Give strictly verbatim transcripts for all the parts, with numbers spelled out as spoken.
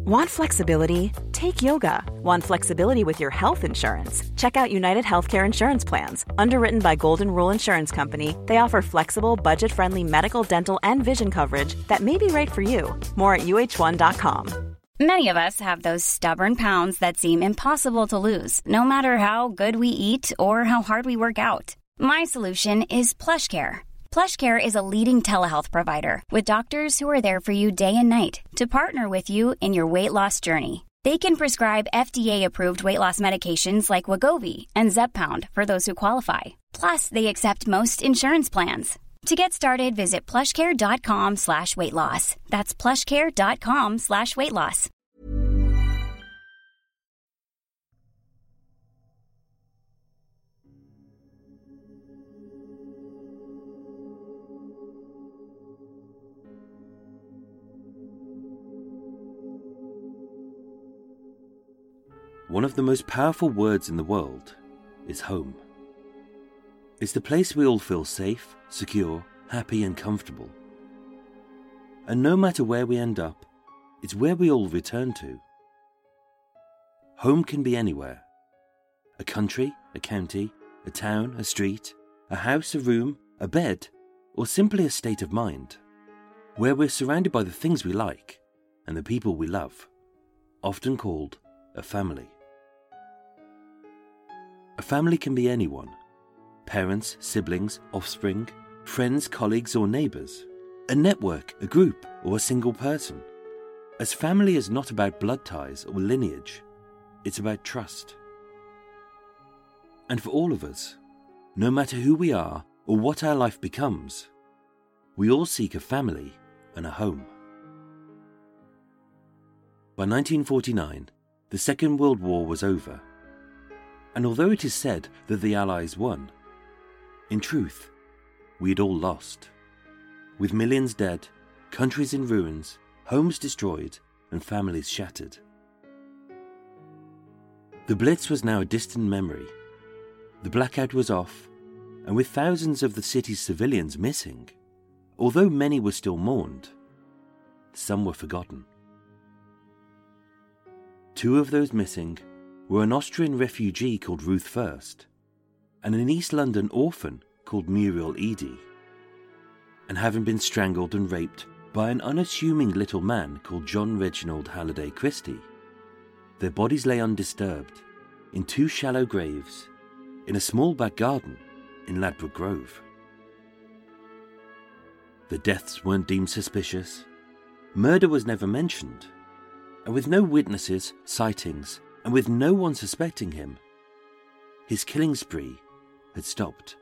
Want flexibility? Take yoga. Want flexibility with your health insurance? Check out United Healthcare Insurance Plans. Underwritten by Golden Rule Insurance Company, they offer flexible, budget-friendly medical, dental, and vision coverage that may be right for you. More at U H one dot com. Many of us have those stubborn pounds that seem impossible to lose, no matter how good we eat or how hard we work out. My solution is PlushCare. PlushCare is a leading telehealth provider with doctors who are there for you day and night to partner with you in your weight loss journey. They can prescribe F D A-approved weight loss medications like Wegovy and Zepbound for those who qualify. Plus, they accept most insurance plans. To get started, visit plushcare.com slash weight loss. That's plushcare.com slash weight loss. One of the most powerful words in the world is home. It's the place we all feel safe, secure, happy and comfortable. And no matter where we end up, it's where we all return to. Home can be anywhere. A country, a county, a town, a street, a house, a room, a bed, or simply a state of mind, where we're surrounded by the things we like and the people we love, often called a family. A family can be anyone. Parents, siblings, offspring, friends, colleagues or neighbours. A network, a group or a single person. As family is not about blood ties or lineage, it's about trust. And for all of us, no matter who we are or what our life becomes, we all seek a family and a home. By nineteen forty-nine, the Second World War was over. And although it is said that the Allies won, in truth, we had all lost. With millions dead, countries in ruins, homes destroyed, and families shattered. The Blitz was now a distant memory. The blackout was off, and with thousands of the city's civilians missing, although many were still mourned, some were forgotten. Two of those missing were an Austrian refugee called Ruth First and an East London orphan called Muriel Eady. And having been strangled and raped by an unassuming little man called John Reginald Halliday Christie, their bodies lay undisturbed in two shallow graves in a small back garden in Ladbroke Grove. The deaths weren't deemed suspicious, murder was never mentioned, and with no witnesses, sightings, and with no one suspecting him, his killing spree had stopped.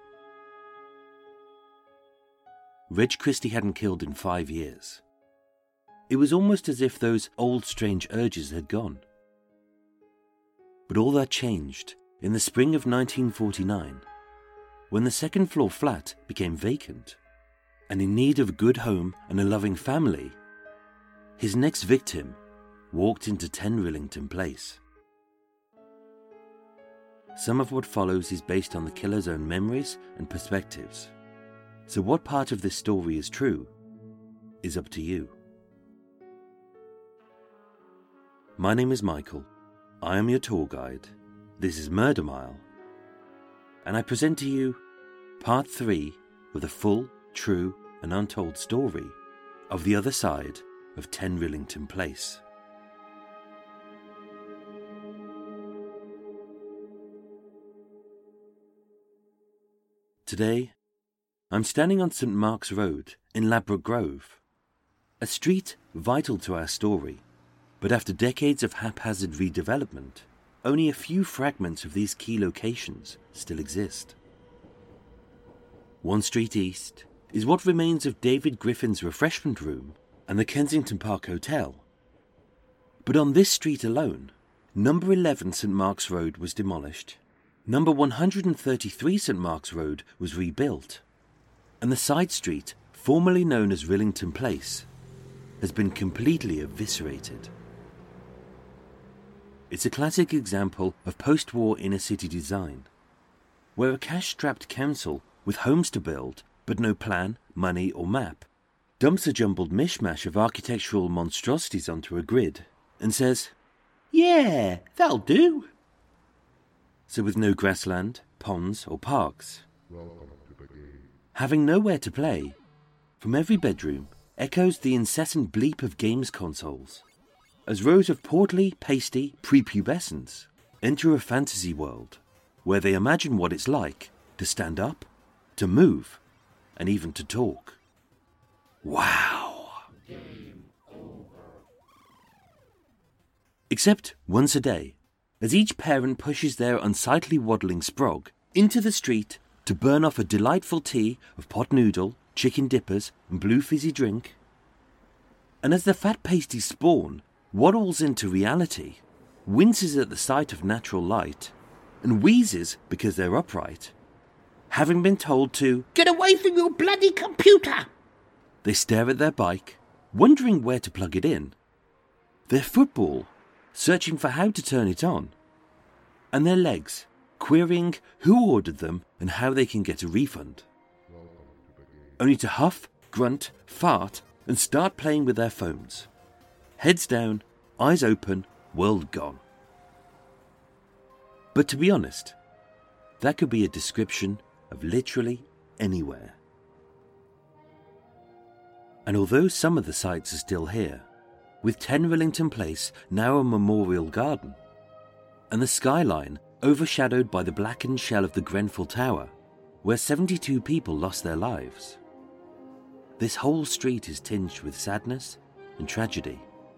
Reg Christie hadn't killed in five years. It was almost as if those old strange urges had gone. But all that changed in the spring of nineteen forty-nine, when the second floor flat became vacant, and in need of a good home and a loving family, his next victim walked into ten Rillington Place. Some of what follows is based on the killer's own memories and perspectives. So what part of this story is true is up to you. My name is Michael. I am your tour guide. This is Murder Mile. And I present to you part three of the full, true and untold story of the other side of ten Rillington Place. Today, I'm standing on St Mark's Road in Ladbroke Grove, a street vital to our story, but after decades of haphazard redevelopment, only a few fragments of these key locations still exist. One street east is what remains of David Griffin's refreshment room and the Kensington Park Hotel. But on this street alone, number eleven St Mark's Road was demolished, number one hundred thirty-three St Mark's Road was rebuilt, and the side street, formerly known as Rillington Place, has been completely eviscerated. It's a classic example of post-war inner-city design, where a cash-strapped council with homes to build, but no plan, money or map, dumps a jumbled mishmash of architectural monstrosities onto a grid and says, "Yeah, that'll do." So with no grassland, ponds or parks, having nowhere to play, from every bedroom echoes the incessant bleep of games consoles, as rows of portly, pasty prepubescents enter a fantasy world where they imagine what it's like to stand up, to move, and even to talk. Wow! Except once a day, as each parent pushes their unsightly waddling sprog into the street to burn off a delightful tea of pot noodle, chicken dippers, and blue fizzy drink. And as the fat pasty spawn waddles into reality, winces at the sight of natural light, and wheezes because they're upright, having been told to "Get away from your bloody computer!" they stare at their bike, wondering where to plug it in, their football searching for how to turn it on, and their legs querying who ordered them and how they can get a refund, only to huff, grunt, fart, and start playing with their phones. Heads down, eyes open, world gone. But to be honest, that could be a description of literally anywhere. And although some of the sites are still here, with ten Rillington Place now a memorial garden, and the skyline overshadowed by the blackened shell of the Grenfell Tower, where seventy-two people lost their lives, this whole street is tinged with sadness and tragedy.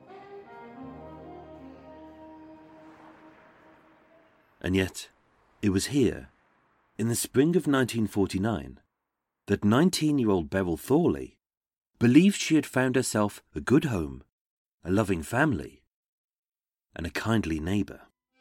And yet, it was here, in the spring of nineteen forty-nine, that nineteen-year-old Beryl Thorley believed she had found herself a good home, a loving family, and a kindly neighbour.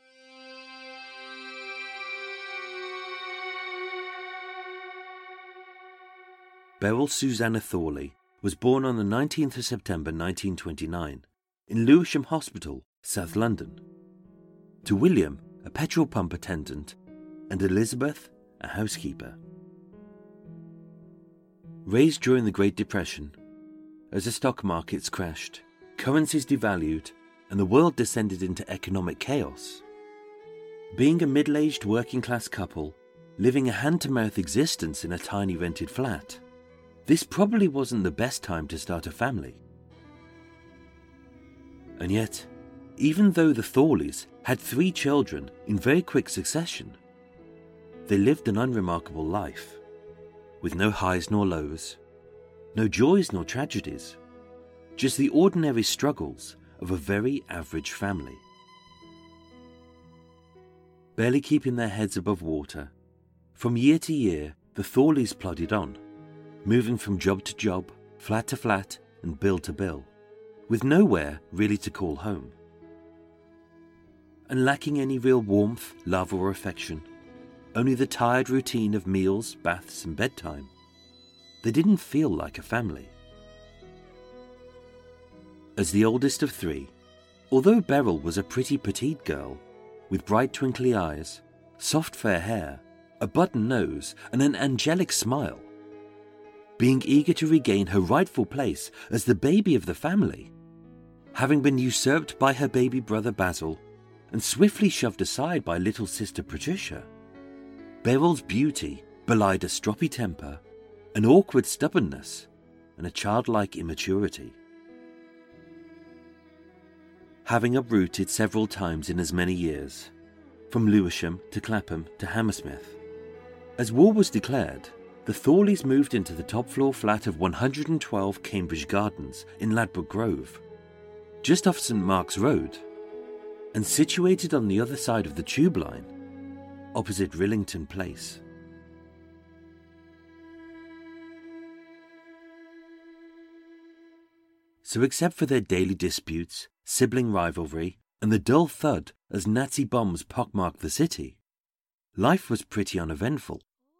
Beryl Susanna Thorley was born on the nineteenth of September nineteen twenty-nine in Lewisham Hospital, South London, to William, a petrol pump attendant, and Elizabeth, a housekeeper. Raised during the Great Depression, as the stock markets crashed, currencies devalued, and the world descended into economic chaos, being a middle-aged working-class couple living a hand-to-mouth existence in a tiny rented flat, this probably wasn't the best time to start a family. And yet, even though the Thorleys had three children in very quick succession, they lived an unremarkable life, with no highs nor lows, no joys nor tragedies, just the ordinary struggles of a very average family. Barely keeping their heads above water, from year to year the Thorleys plodded on, moving from job to job, flat to flat, and bill to bill, with nowhere really to call home. And lacking any real warmth, love, or affection, only the tired routine of meals, baths, and bedtime, they didn't feel like a family. As the oldest of three, although Beryl was a pretty petite girl, with bright twinkly eyes, soft fair hair, a button nose, and an angelic smile, being eager to regain her rightful place as the baby of the family, having been usurped by her baby brother Basil and swiftly shoved aside by little sister Patricia, Beryl's beauty belied a stroppy temper, an awkward stubbornness, and a childlike immaturity. Having uprooted several times in as many years, from Lewisham to Clapham to Hammersmith, as war was declared, the Thorleys moved into the top-floor flat of one hundred twelve Cambridge Gardens in Ladbroke Grove, just off St Mark's Road, and situated on the other side of the tube line, opposite Rillington Place. So except for their daily disputes, sibling rivalry, and the dull thud as Nazi bombs pockmarked the city, life was pretty uneventful.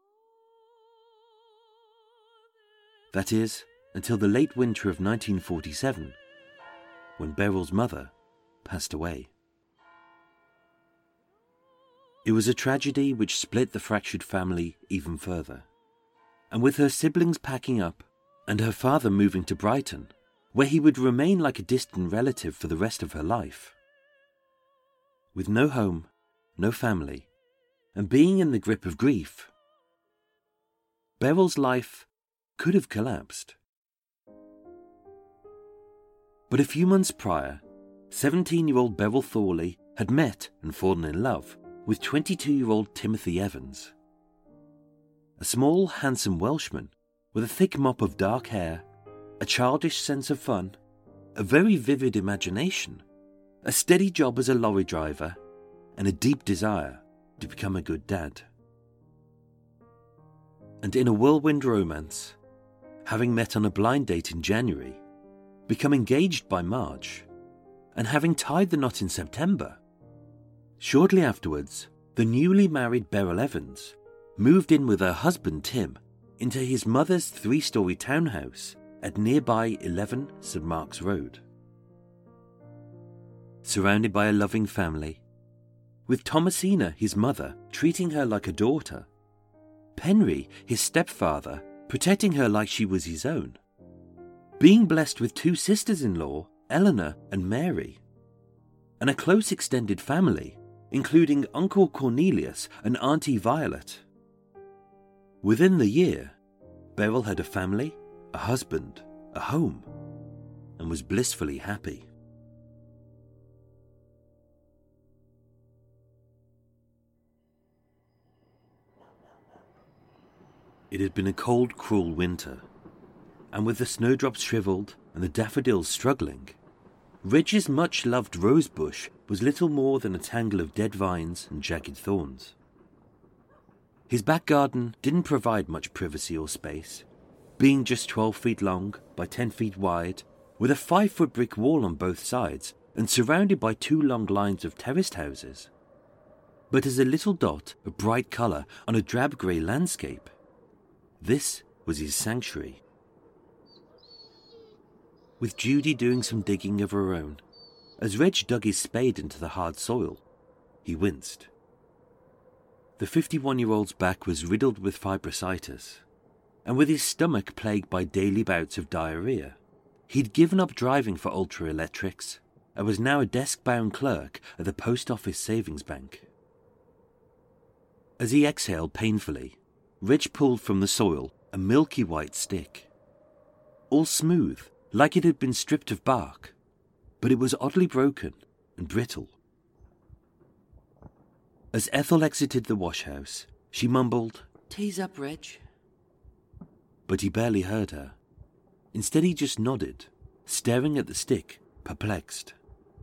That is, until the late winter of nineteen forty-seven, when Beryl's mother passed away. It was a tragedy which split the fractured family even further, and with her siblings packing up and her father moving to Brighton, where he would remain like a distant relative for the rest of her life. With no home, no family, and being in the grip of grief, Beryl's life could have collapsed. But a few months prior, seventeen-year-old Beryl Thorley had met and fallen in love with twenty-two-year-old Timothy Evans. A small, handsome Welshman with a thick mop of dark hair, a childish sense of fun, a very vivid imagination, a steady job as a lorry driver, and a deep desire to become a good dad. And in a whirlwind romance, having met on a blind date in January, become engaged by March, and having tied the knot in September, shortly afterwards, the newly married Beryl Evans moved in with her husband Tim into his mother's three-storey townhouse at nearby eleven Saint Mark's Road. Surrounded by a loving family, with Thomasina, his mother, treating her like a daughter, Penry, his stepfather, protecting her like she was his own, being blessed with two sisters-in-law, Eleanor and Mary, and a close extended family, including Uncle Cornelius and Auntie Violet. Within the year, Beryl had a family, a husband, a home, and was blissfully happy. It had been a cold, cruel winter, and with the snowdrops shriveled and the daffodils struggling, Reg's much-loved rosebush was little more than a tangle of dead vines and jagged thorns. His back garden didn't provide much privacy or space, being just twelve feet long by ten feet wide, with a five-foot brick wall on both sides and surrounded by two long lines of terraced houses. But as a little dot of bright colour on a drab grey landscape, this was his sanctuary. With Judy doing some digging of her own, as Reg dug his spade into the hard soil, he winced. The fifty-one-year-old's back was riddled with fibrositis, and with his stomach plagued by daily bouts of diarrhea, he'd given up driving for Ultra Electrics and was now a desk-bound clerk at the Post Office Savings Bank. As he exhaled painfully, Reg pulled from the soil a milky white stick. All smooth, like it had been stripped of bark, but it was oddly broken and brittle. As Ethel exited the washhouse, she mumbled, "Tease up, Reg." But he barely heard her. Instead he just nodded, staring at the stick, perplexed.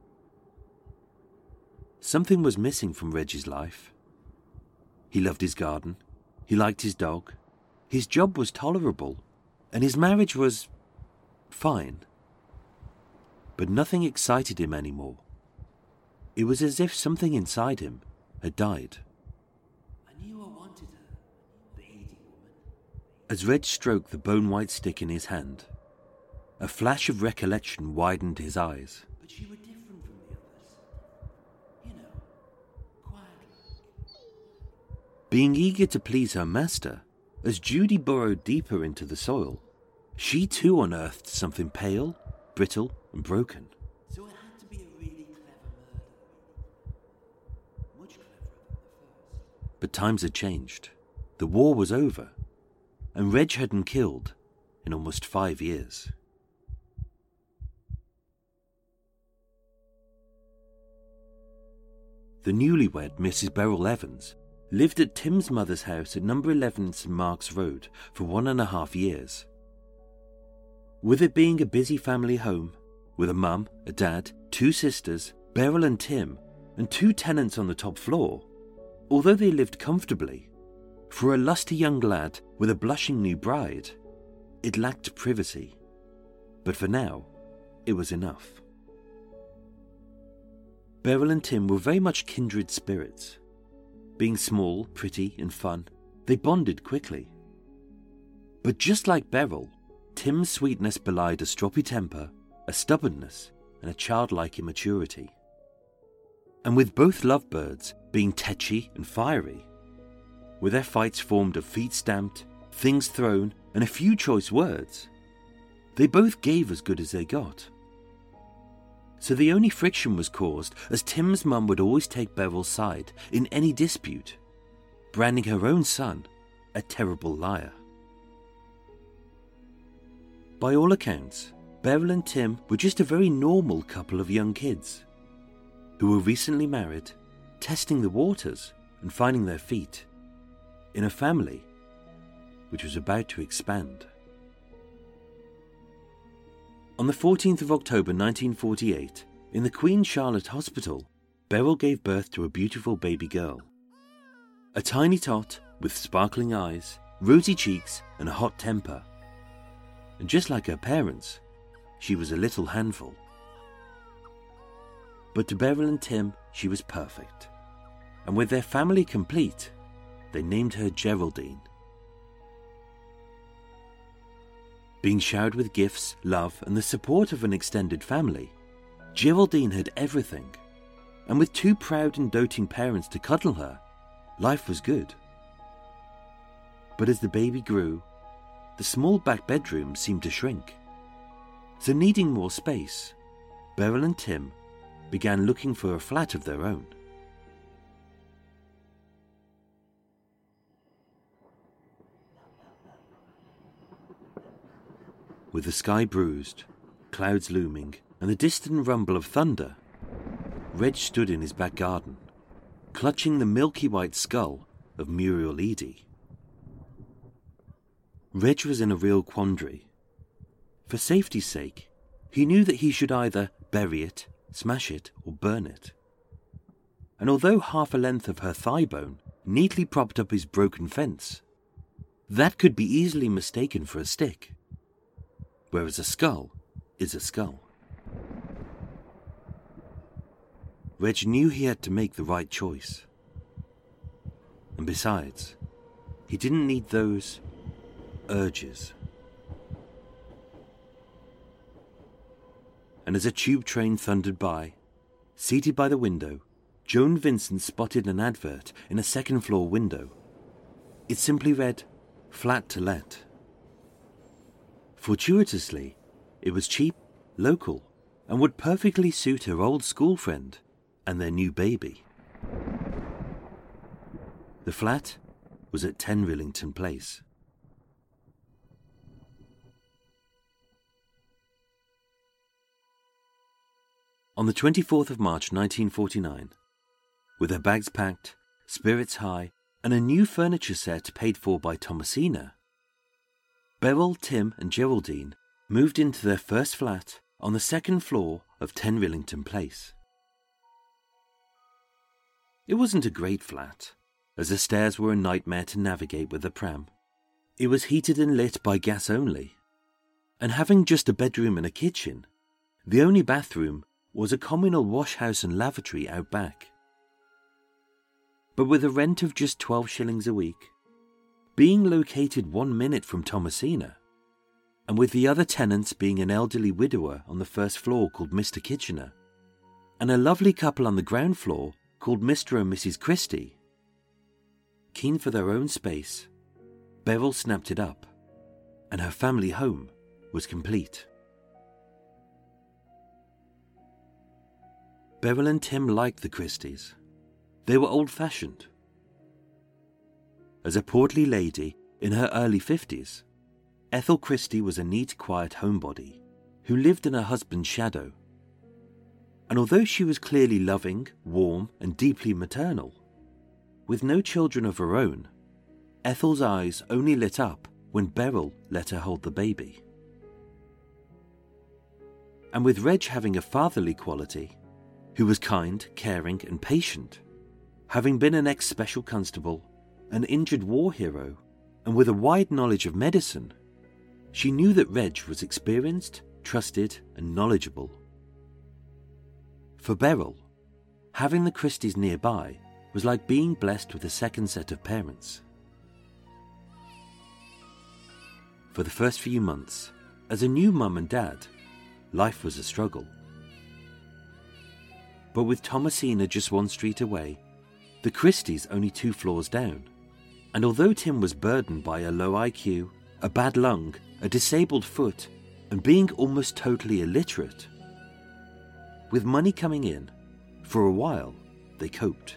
Something was missing from Reg's life. He loved his garden, he liked his dog, his job was tolerable, and his marriage was fine. But nothing excited him anymore. It was as if something inside him had died. I knew I wanted her, the Edie woman. As Reg stroked the bone-white stick in his hand, a flash of recollection widened his eyes. But you were different from the others. You know, quiet. Being eager to please her master, as Judy burrowed deeper into the soil, she too unearthed something pale, brittle, and broken. So it had to be a really clever murder. Much cleverer than the first. But times had changed. The war was over, and Reg hadn't killed in almost five years. The newlywed Missus Beryl Evans lived at Tim's mother's house at number eleven Saint Mark's Road for one and a half years. With it being a busy family home, with a mum, a dad, two sisters, Beryl and Tim, and two tenants on the top floor, although they lived comfortably, for a lusty young lad with a blushing new bride, it lacked privacy. But for now, it was enough. Beryl and Tim were very much kindred spirits. Being small, pretty, and fun, they bonded quickly. But just like Beryl, Tim's sweetness belied a stroppy temper, a stubbornness, and a childlike immaturity. And with both lovebirds being tetchy and fiery, with their fights formed of feet stamped, things thrown, and a few choice words, They both gave as good as they got. So the only friction was caused as Tim's mum would always take Beryl's side in any dispute, branding her own son a terrible liar. By all accounts, Beryl and Tim were just a very normal couple of young kids who were recently married, testing the waters and finding their feet in a family which was about to expand. On the fourteenth of October nineteen forty-eight, in the Queen Charlotte Hospital, Beryl gave birth to a beautiful baby girl. A tiny tot with sparkling eyes, rosy cheeks and a hot temper. And just like her parents, she was a little handful. But to Beryl and Tim, she was perfect. And with their family complete, they named her Geraldine. Being showered with gifts, love, and the support of an extended family, Geraldine had everything. And with two proud and doting parents to cuddle her, life was good. But as the baby grew, the small back bedroom seemed to shrink. So needing more space, Beryl and Tim began looking for a flat of their own. With the sky bruised, clouds looming, and the distant rumble of thunder, Reg stood in his back garden, clutching the milky white skull of Muriel Eady. Reg was in a real quandary. For safety's sake, he knew that he should either bury it, smash it, or burn it. And although half a length of her thigh bone neatly propped up his broken fence, that could be easily mistaken for a stick, whereas a skull is a skull. Reg knew he had to make the right choice. And besides, he didn't need those urges. And as a tube train thundered by, seated by the window, Joan Vincent spotted an advert in a second floor window. It simply read, "Flat to let." Fortuitously, it was cheap, local, and would perfectly suit her old school friend and their new baby. The flat was at ten Rillington Place. On the twenty-fourth of March nineteen forty-nine, with her bags packed, spirits high, and a new furniture set paid for by Thomasina, Beryl, Tim and Geraldine moved into their first flat on the second floor of ten Rillington Place. It wasn't a great flat, as the stairs were a nightmare to navigate with a pram. It was heated and lit by gas only, and having just a bedroom and a kitchen, the only bathroom was a communal washhouse and lavatory out back. But with a rent of just twelve shillings a week, being located one minute from Thomasina, and with the other tenants being an elderly widower on the first floor called Mister Kitchener, and a lovely couple on the ground floor called Mister and Missus Christie, keen for their own space, Beryl snapped it up, and her family home was complete. Beryl and Tim liked the Christies. They were old-fashioned. As a portly lady in her early fifties, Ethel Christie was a neat, quiet homebody who lived in her husband's shadow. And although she was clearly loving, warm, and deeply maternal, with no children of her own, Ethel's eyes only lit up when Beryl let her hold the baby. And with Reg having a fatherly quality, who was kind, caring, and patient, having been an ex-special constable, an injured war hero, and with a wide knowledge of medicine, she knew that Reg was experienced, trusted, and knowledgeable. For Beryl, having the Christies nearby was like being blessed with a second set of parents. For the first few months, as a new mum and dad, life was a struggle. But with Thomasina just one street away, the Christies only two floors down, and although Tim was burdened by a low I Q, a bad lung, a disabled foot, and being almost totally illiterate, with money coming in, for a while they coped.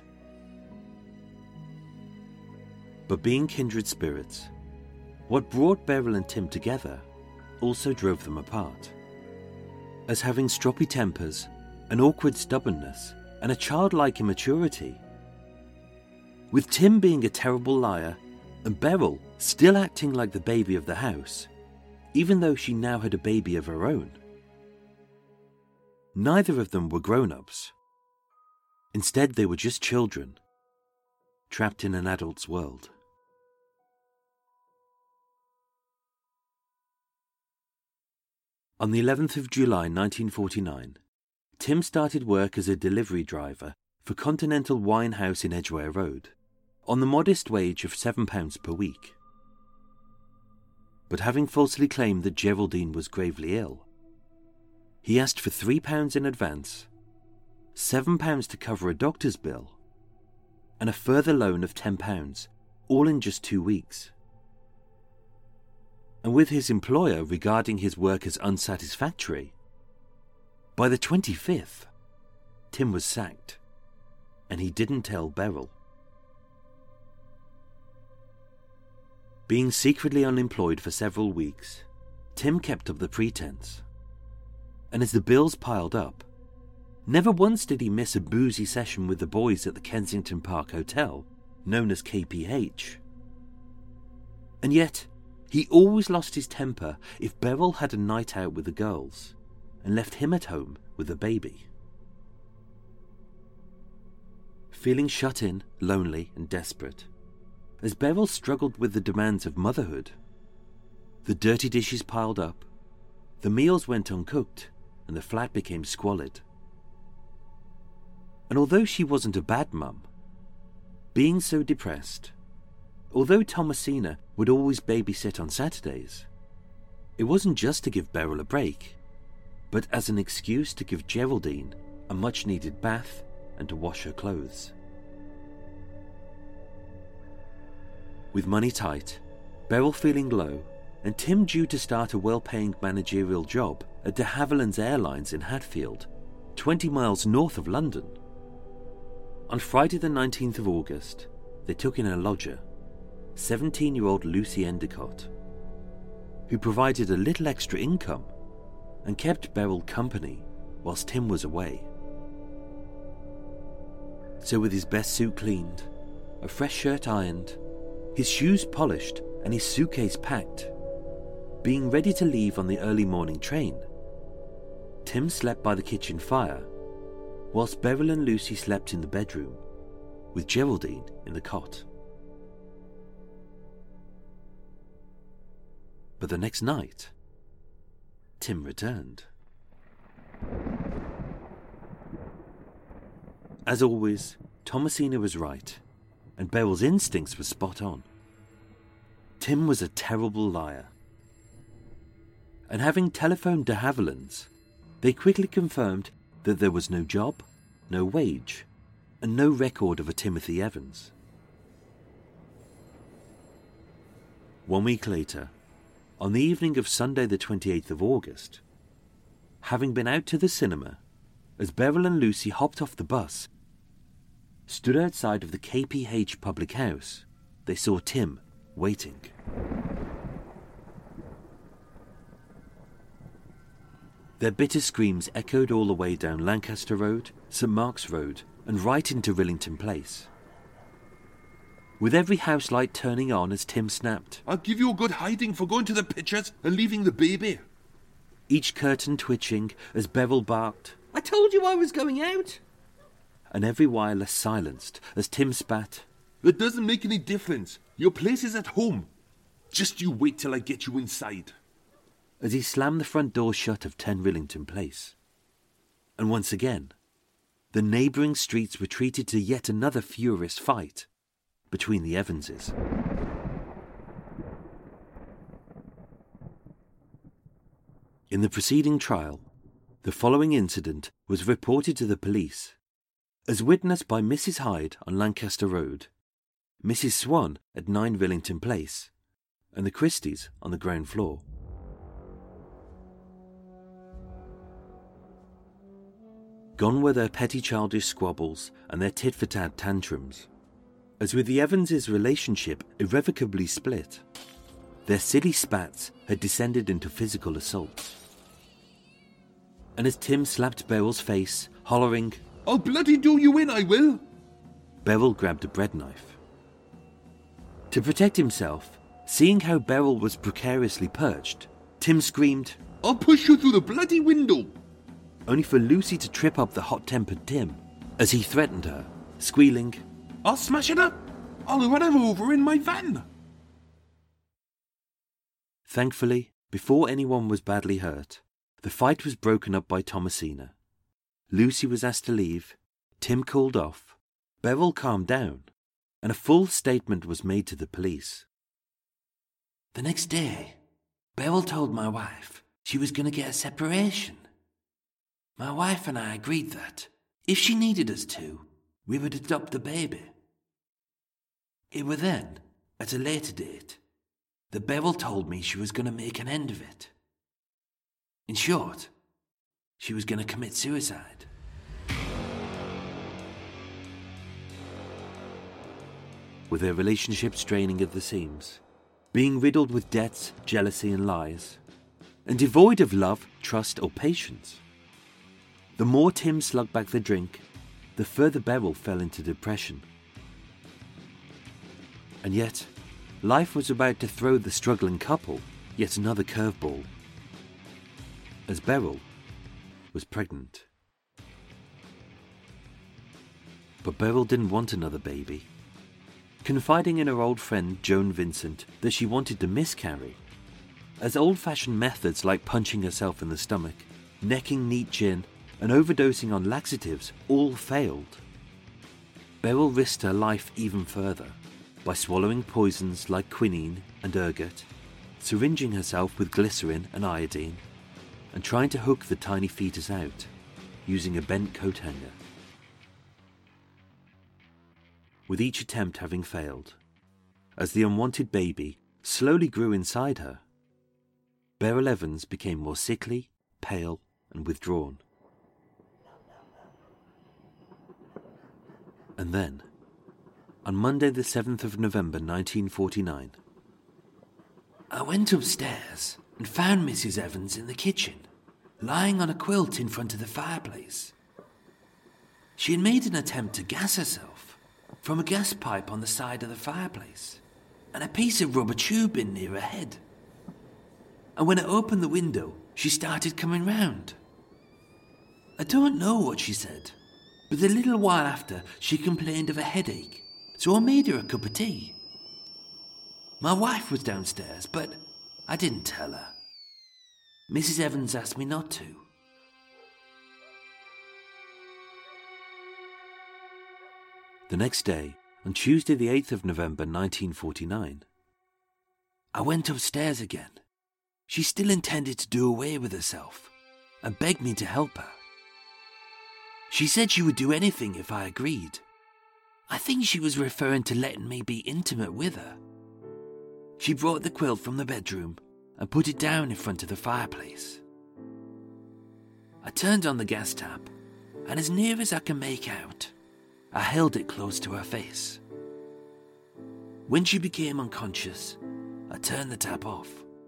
But being kindred spirits, what brought Beryl and Tim together also drove them apart, as having stroppy tempers, an awkward stubbornness, and a childlike immaturity. With Tim being a terrible liar and Beryl still acting like the baby of the house, even though she now had a baby of her own. Neither of them were grown-ups. Instead, they were just children, trapped in an adult's world. On the eleventh of July nineteen forty-nine, Tim started work as a delivery driver for Continental Wine House in Edgware Road, on the modest wage of seven pounds per week. But having falsely claimed that Geraldine was gravely ill, he asked for three pounds in advance, seven pounds to cover a doctor's bill, and a further loan of ten pounds, all in just two weeks. And with his employer regarding his work as unsatisfactory, by the twenty-fifth, Tim was sacked, and he didn't tell Beryl. Being secretly unemployed for several weeks, Tim kept up the pretense. And as the bills piled up, never once did he miss a boozy session with the boys at the Kensington Park Hotel, known as K P H. And yet, he always lost his temper if Beryl had a night out with the girls and left him at home with the baby. Feeling shut in, lonely and desperate, as Beryl struggled with the demands of motherhood, the dirty dishes piled up, the meals went uncooked, and the flat became squalid. And although she wasn't a bad mum, being so depressed, although Thomasina would always babysit on Saturdays, it wasn't just to give Beryl a break, but as an excuse to give Geraldine a much-needed bath and to wash her clothes. With money tight, Beryl feeling low, and Tim due to start a well-paying managerial job at de Havilland's Airlines in Hatfield, twenty miles north of London. On Friday the nineteenth of August, they took in a lodger, seventeen-year-old Lucy Endicott, who provided a little extra income and kept Beryl company whilst Tim was away. So with his best suit cleaned, a fresh shirt ironed, his shoes polished and his suitcase packed, being ready to leave on the early morning train, Tim slept by the kitchen fire, whilst Beryl and Lucy slept in the bedroom, with Geraldine in the cot. But the next night, Tim returned. As always, Thomasina was right, and Beryl's instincts were spot on. Tim was a terrible liar. And having telephoned de Havilland's, they quickly confirmed that there was no job, no wage, and no record of a Timothy Evans. One week later, on the evening of Sunday the twenty-eighth of August, having been out to the cinema, as Beryl and Lucy hopped off the bus, stood outside of the K P H public house, they saw Tim waiting. Their bitter screams echoed all the way down Lancaster Road, St Mark's Road, and right into Rillington Place. With every house light turning on as Tim snapped, "I'll give you a good hiding for going to the pictures and leaving the baby." Each curtain twitching as Beryl barked, I told you I was going out. And every wireless silenced as Tim spat, "It doesn't make any difference. Your place is at home. Just you wait till I get you inside." as he slammed the front door shut of ten Rillington Place. And once again, the neighbouring streets were treated to yet another furious fight between the Evanses. In the preceding trial, the following incident was reported to the police, as witnessed by Missus Hyde on Lancaster Road, Missus Swan at nine Rillington Place, and the Christies on the ground floor. Gone were their petty childish squabbles and their tit-for-tat tantrums. As with the Evanses' relationship irrevocably split, their silly spats had descended into physical assaults. And as Tim slapped Beryl's face, hollering, "I'll bloody do you in, I will!" Beryl grabbed a bread knife. To protect himself, seeing how Beryl was precariously perched, Tim screamed, "I'll push you through the bloody window!" only for Lucy to trip up the hot-tempered Tim as he threatened her, squealing, "I'll smash it up! I'll run him over in my van!" Thankfully, before anyone was badly hurt, the fight was broken up by Thomasina. Lucy was asked to leave, Tim called off, Beryl calmed down, and a full statement was made to the police. The next day, Beryl told my wife she was going to get a separation. My wife and I agreed that, if she needed us to, we would adopt the baby. It were then, at a later date, that Beryl told me she was going to make an end of it. In short, she was going to commit suicide. With their relationship straining at the seams, being riddled with debts, jealousy and lies, and devoid of love, trust or patience, the more Tim slugged back the drink, the further Beryl fell into depression. And yet, life was about to throw the struggling couple yet another curveball, as Beryl was pregnant. But Beryl didn't want another baby. Confiding in her old friend Joan Vincent that she wanted to miscarry, as old-fashioned methods like punching herself in the stomach, necking neat gin, and overdosing on laxatives all failed, Beryl risked her life even further by swallowing poisons like quinine and ergot, syringing herself with glycerin and iodine, and trying to hook the tiny fetus out using a bent coat hanger. With each attempt having failed, as the unwanted baby slowly grew inside her, Beryl Evans became more sickly, pale, and withdrawn. And then, on Monday the seventh of November nineteen forty-nine, I went upstairs and found Missus Evans in the kitchen, lying on a quilt in front of the fireplace. She had made an attempt to gas herself from a gas pipe on the side of the fireplace, and a piece of rubber tube in near her head. And when I opened the window, she started coming round. I don't know what she said, but a little while after she complained of a headache, so I made her a cup of tea. My wife was downstairs, but I didn't tell her. Missus Evans asked me not to. The next day, on Tuesday the eighth of November nineteen forty-nine, I went upstairs again. She still intended to do away with herself and begged me to help her. She said she would do anything if I agreed. I think she was referring to letting me be intimate with her. She brought the quilt from the bedroom and put it down in front of the fireplace. I turned on the gas tap, and as near as I can make out, I held it close to her face. When she became unconscious, I turned the tap off.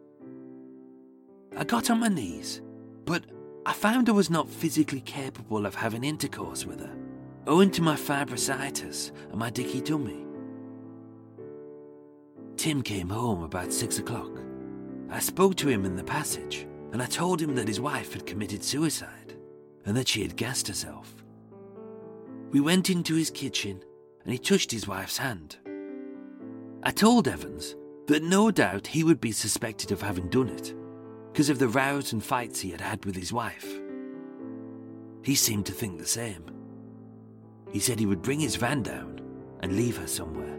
I got on my knees, but I found I was not physically capable of having intercourse with her, owing to my fibrositis and my dicky tummy. Tim came home about six o'clock. I spoke to him in the passage, and I told him that his wife had committed suicide and that she had gassed herself. We went into his kitchen, and he touched his wife's hand. I told Evans that no doubt he would be suspected of having done it, because of the rows and fights he had had with his wife. He seemed to think the same. He said he would bring his van down and leave her somewhere.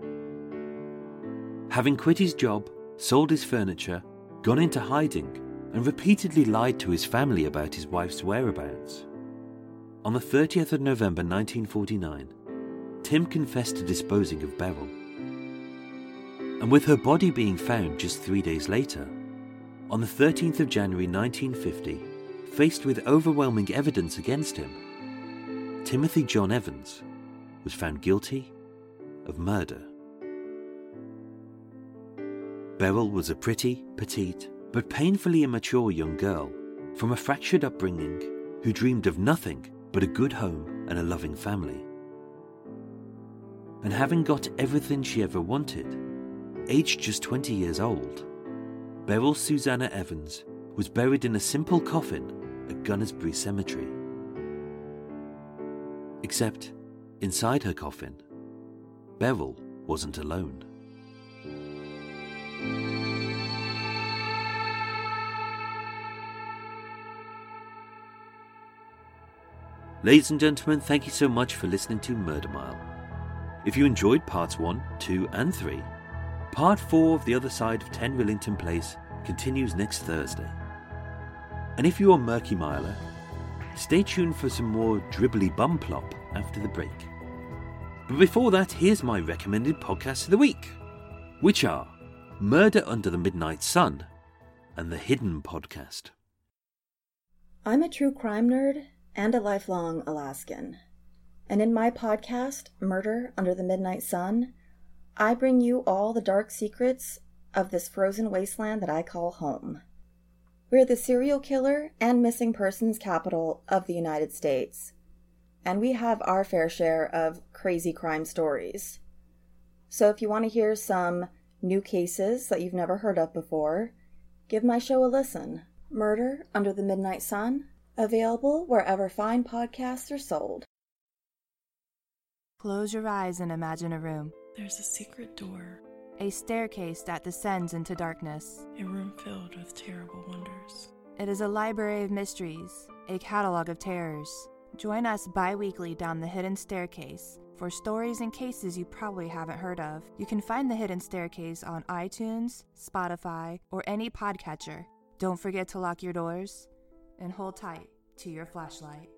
Having quit his job, sold his furniture, gone into hiding, and repeatedly lied to his family about his wife's whereabouts, on the thirtieth of November nineteen forty-nine, Tim confessed to disposing of Beryl. And with her body being found just three days later, on the thirteenth of January nineteen fifty, faced with overwhelming evidence against him, Timothy John Evans, was found guilty of murder. Beryl was a pretty, petite, but painfully immature young girl from a fractured upbringing who dreamed of nothing but a good home and a loving family. And having got everything she ever wanted, aged just twenty years old, Beryl Susanna Evans was buried in a simple coffin at Gunnersbury Cemetery. Except, inside her coffin, Beryl wasn't alone. Ladies and gentlemen, thank you so much for listening to Murder Mile. If you enjoyed parts one, two and three, part four of The Other Side of ten Rillington Place continues next Thursday. And if you're a Murky Miler, stay tuned for some more dribbly bumplop after the break. But before that, here's my recommended podcasts of the week, which are Murder Under the Midnight Sun and The Hidden Podcast. I'm a true crime nerd and a lifelong Alaskan. And in my podcast, Murder Under the Midnight Sun, I bring you all the dark secrets of this frozen wasteland that I call home. We're the serial killer and missing persons capital of the United States, and we have our fair share of crazy crime stories. So if you want to hear some new cases that you've never heard of before, give my show a listen. Murder Under the Midnight Sun, available wherever fine podcasts are sold. Close your eyes and imagine a room. There's a secret door. A staircase that descends into darkness. A room filled with terrible wonders. It is a library of mysteries, a catalog of terrors. Join us bi-weekly down the Hidden Staircase for stories and cases you probably haven't heard of. You can find the Hidden Staircase on iTunes, Spotify, or any podcatcher. Don't forget to lock your doors and hold tight to your flashlight.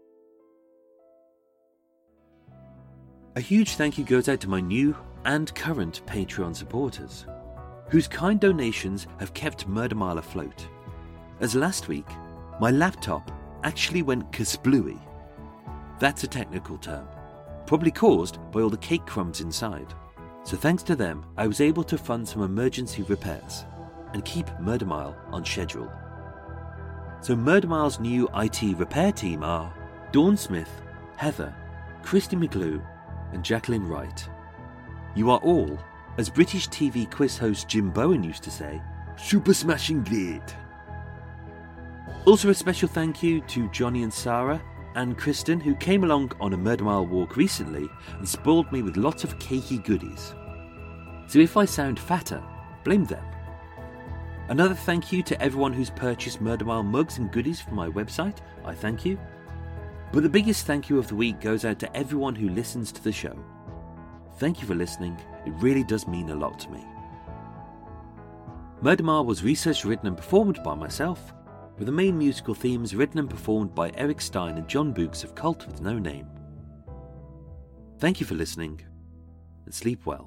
A huge thank you goes out to my new and current Patreon supporters, whose kind donations have kept Murder Mile afloat. As last week, my laptop actually went kasplooey. That's a technical term, probably caused by all the cake crumbs inside. So thanks to them, I was able to fund some emergency repairs and keep Murder Mile on schedule. So Murder Mile's new I T repair team are Dawn Smith, Heather, Christy McGlue, and Jacqueline Wright. You are all, as British T V quiz host Jim Bowen used to say, super smashing great. Also a special thank you to Johnny and Sarah and Kristen, who came along on a Murder Mile walk recently and spoiled me with lots of cakey goodies. So if I sound fatter, blame them. Another thank you to everyone who's purchased Murder Mile mugs and goodies from my website. I thank you. But the biggest thank you of the week goes out to everyone who listens to the show. Thank you for listening. It really does mean a lot to me. Murder Mile was researched, written and performed by myself, with the main musical themes written and performed by Eric Stein and John Books of Cult with No Name. Thank you for listening, and sleep well.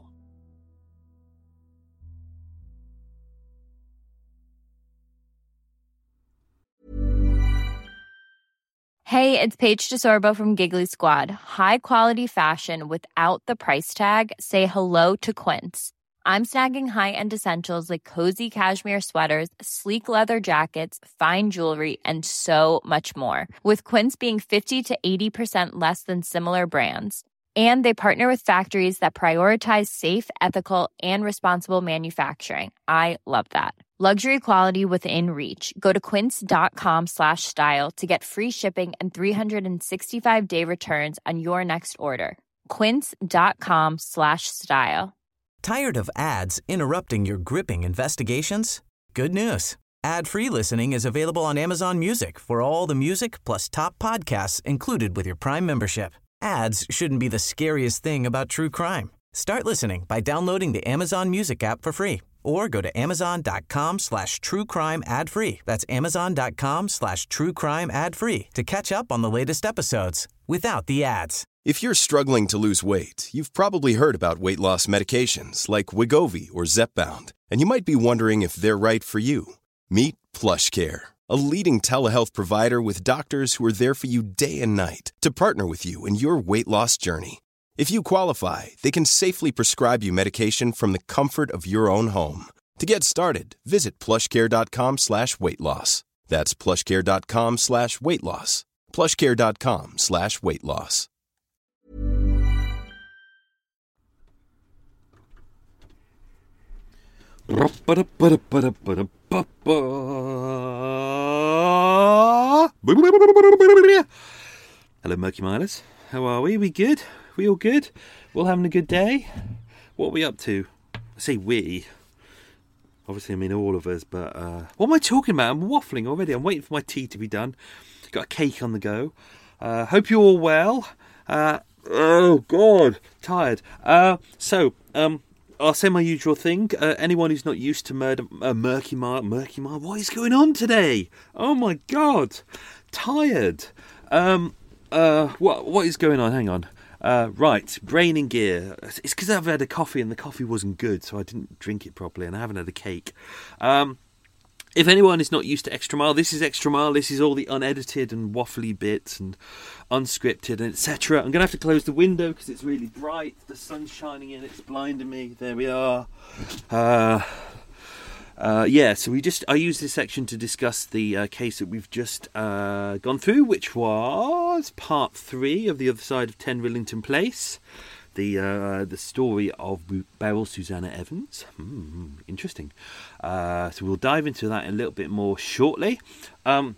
Hey, it's Paige DeSorbo from Giggly Squad. High quality fashion without the price tag. Say hello to Quince. I'm snagging high-end essentials like cozy cashmere sweaters, sleek leather jackets, fine jewelry, and so much more. With Quince being fifty to eighty percent less than similar brands. And they partner with factories that prioritize safe, ethical, and responsible manufacturing. I love that. Luxury quality within reach. Go to quince.com slash style to get free shipping and three sixty-five day returns on your next order. Quince.com slash style. Tired of ads interrupting your gripping investigations? Good news. Ad-free listening is available on Amazon Music for all the music plus top podcasts included with your Prime membership. Ads shouldn't be the scariest thing about true crime. Start listening by downloading the Amazon Music app for free or go to amazon.com slash true crime ad free. That's amazon.com slash true crime ad free to catch up on the latest episodes without the ads. If you're struggling to lose weight, you've probably heard about weight loss medications like Wegovy or Zepbound, and you might be wondering if they're right for you. Meet PlushCare, a leading telehealth provider with doctors who are there for you day and night to partner with you in your weight loss journey. If you qualify, they can safely prescribe you medication from the comfort of your own home. To get started, visit plushcare.com slash weight loss. That's plushcare.com slash weight loss. plushcare.com slash weight loss. Hello, Murky Milers. How are we? We good? We all good? We all having a good day? What are we up to? I say we. Obviously, I mean all of us, but uh, what am I talking about? I'm waffling already. I'm waiting for my tea to be done. Got a cake on the go. Uh, hope you're all well. Uh, oh, God. Tired. Uh, so, um, I'll say my usual thing. Uh, anyone who's not used to murder, uh, Murky Mile, Murky Mile, what is going on today? Oh, my God. Tired. Um, uh, what what is going on? Hang on. Uh, right, brain in gear. It's because I've had a coffee and the coffee wasn't good, so I didn't drink it properly, and I haven't had a cake. Um, if anyone is not used to Extra Mile, this is Extra Mile. This is all the unedited and waffly bits and unscripted, and et cetera. I'm going to have to close the window because it's really bright. The sun's shining in. It's blinding me. There we are. Uh, uh, yeah, so we just I use this section to discuss the uh, case that we've just uh, gone through, which was part three of The Other Side of ten Rillington Place. The uh, the story of Beryl Susanna Evans. Hmm, interesting. Uh, so we'll dive into that a little bit more shortly. Um,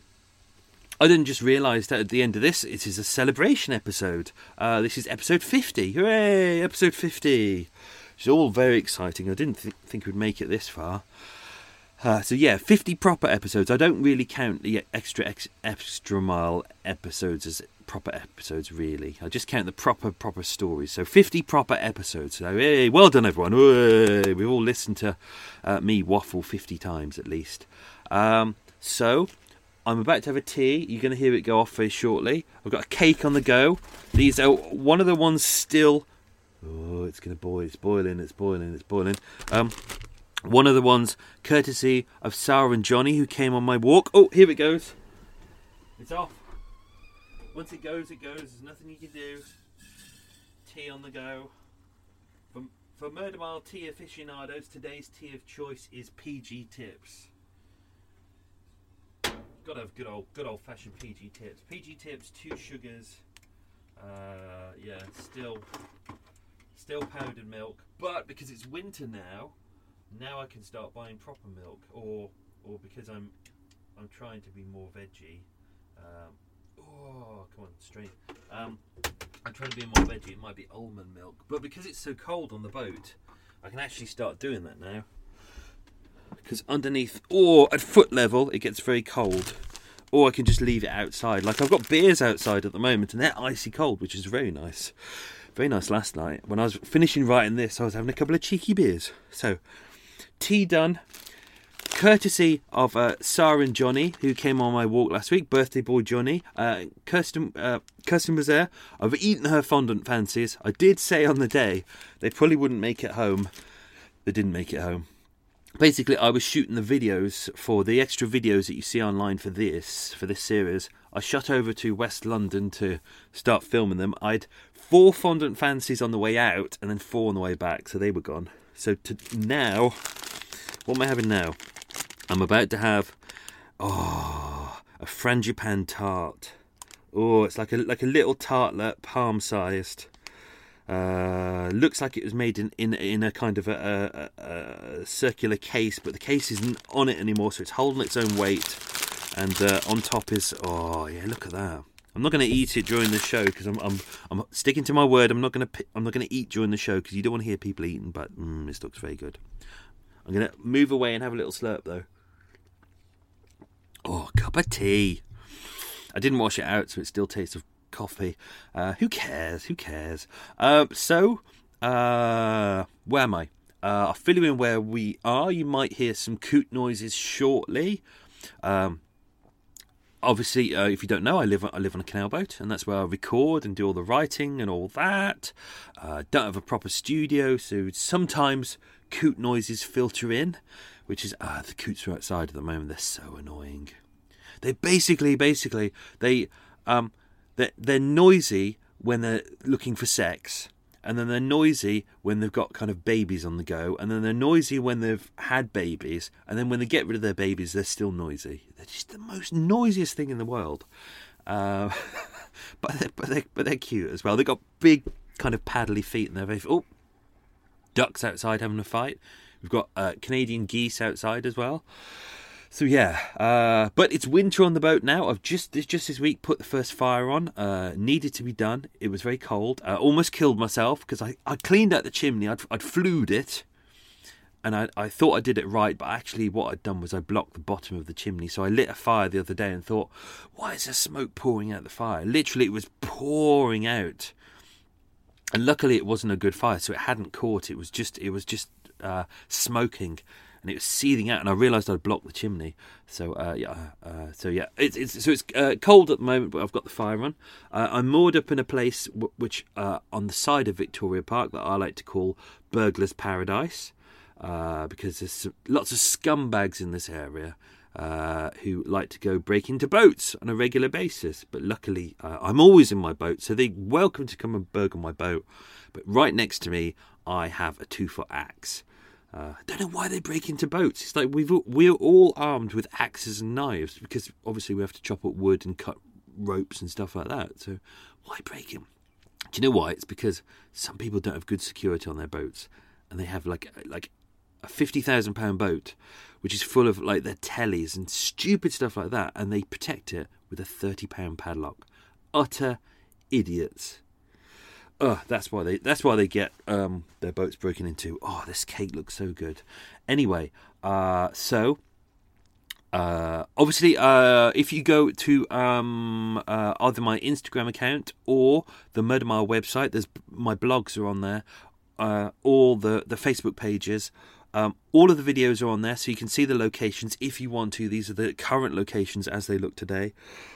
I didn't just realise that at the end of this, it is a celebration episode. Uh, this is episode fifty. Hooray! Episode fifty. It's all very exciting. I didn't th- think we'd make it this far. Uh, so yeah, fifty proper episodes. I don't really count the extra ex- extra mile episodes as proper episodes, really. I just count the proper proper stories. So fifty proper episodes. So hey, well done everyone. Hey, we've all listened to uh, me waffle fifty times at least. Um, so I'm about to have a tea. You're going to hear it go off very shortly. I've got a cake on the go. These are one of the ones still. Oh, it's going to boil. It's boiling. It's boiling. It's boiling. Um. One of the ones courtesy of Sarah and Johnny, who came on my walk. Oh, here it goes. It's off. Once it goes, it goes. There's nothing you can do. Tea on the go. For, for Murder Mile tea aficionados, today's tea of choice is P G Tips. Got to have good old, good old fashioned P G Tips. P G Tips, two sugars. Uh, yeah, still, still powdered milk. But because it's winter now. Now I can start buying proper milk, or or because I'm I'm trying to be more veggie. Um, oh, come on, straight. Um, I'm trying to be more veggie. It might be almond milk, but because it's so cold on the boat, I can actually start doing that now. Because underneath, or at foot level, it gets very cold. Or I can just leave it outside. Like I've got beers outside at the moment, and they're icy cold, which is very nice. Very nice last night. When I was finishing writing this, I was having a couple of cheeky beers. So. Tea done, courtesy of uh, Sarah and Johnny, who came on my walk last week. Birthday boy Johnny. Uh, Kirsten, uh, Kirsten was there. I've eaten her fondant fancies. I did say on the day they probably wouldn't make it home. They didn't make it home. Basically, I was shooting the videos for the extra videos that you see online for this for this series. I shot over to West London to start filming them. I'd four fondant fancies on the way out, and then four on the way back, so they were gone. So to now, what am I having now? I'm about to have, oh, a frangipan tart. Oh, it's like a like a little tartlet, palm-sized. Uh, looks like it was made in, in, in a kind of a, a, a circular case, but the case isn't on it anymore, so it's holding its own weight. And uh, on top is, oh yeah, look at that. I'm not going to eat it during the show because I'm I'm I'm sticking to my word. I'm not going to I'm not going to eat during the show because you don't want to hear people eating. But mm, this looks very good. I'm going to move away and have a little slurp though. Oh, cup of tea. I didn't wash it out, so it still tastes of coffee. Uh, who cares? Who cares? Uh, so, uh, where am I? Uh, I'll fill you in where we are. You might hear some coot noises shortly. Um. Obviously, uh, if you don't know, I live I live on a canal boat, and that's where I record and do all the writing and all that. Uh, don't have a proper studio, so sometimes coot noises filter in, which is ah, the coots are outside at the moment. They're so annoying. They basically, basically, they um, they're, they're noisy when they're looking for sex, and then they're noisy when they've got kind of babies on the go, and then they're noisy when they've had babies, and then when they get rid of their babies, they're still noisy. They're just the most noisiest thing in the world. Uh, but they're, but they're but they're cute as well. They've got big kind of paddly feet, and they're very oh, ducks outside having a fight. We've got uh, Canadian geese outside as well. So yeah, uh, but it's winter on the boat now. I've just just this week put the first fire on. Uh, needed to be done. It was very cold. I almost killed myself because I, I cleaned out the chimney. I'd, I'd flued it, and I, I thought I did it right. But actually what I'd done was I blocked the bottom of the chimney. So I lit a fire the other day and thought, why is there smoke pouring out the fire? Literally, it was pouring out. And luckily it wasn't a good fire, so it hadn't caught. It was just it was just uh, smoking. And it was seething out, and I realised I'd blocked the chimney. So uh, yeah, uh, so yeah, it's it's so it's uh, cold at the moment, but I've got the fire on. Uh, I'm moored up in a place w- which uh, on the side of Victoria Park that I like to call Burglar's Paradise, uh, because there's some, lots of scumbags in this area uh, who like to go break into boats on a regular basis. But luckily, uh, I'm always in my boat, so they're welcome to come and burgle my boat. But right next to me, I have a two-foot axe. Uh, I don't know why they break into boats. It's like we've we're all armed with axes and knives because obviously we have to chop up wood and cut ropes and stuff like that. So why break them? Do you know why? It's because some people don't have good security on their boats, and they have like like a fifty thousand pound boat, which is full of like their tellies and stupid stuff like that, and they protect it with a thirty pound padlock. Utter idiots. Oh, that's why they that's why they get um, their boats broken into. Oh, this cake looks so good. Anyway, uh, so uh, obviously, uh, if you go to um, uh, either my Instagram account or the Murder Mile website, there's my blogs are on there, uh, all the the Facebook pages. Um, all of the videos are on there, so you can see the locations if you want to. These are the current locations as they look today.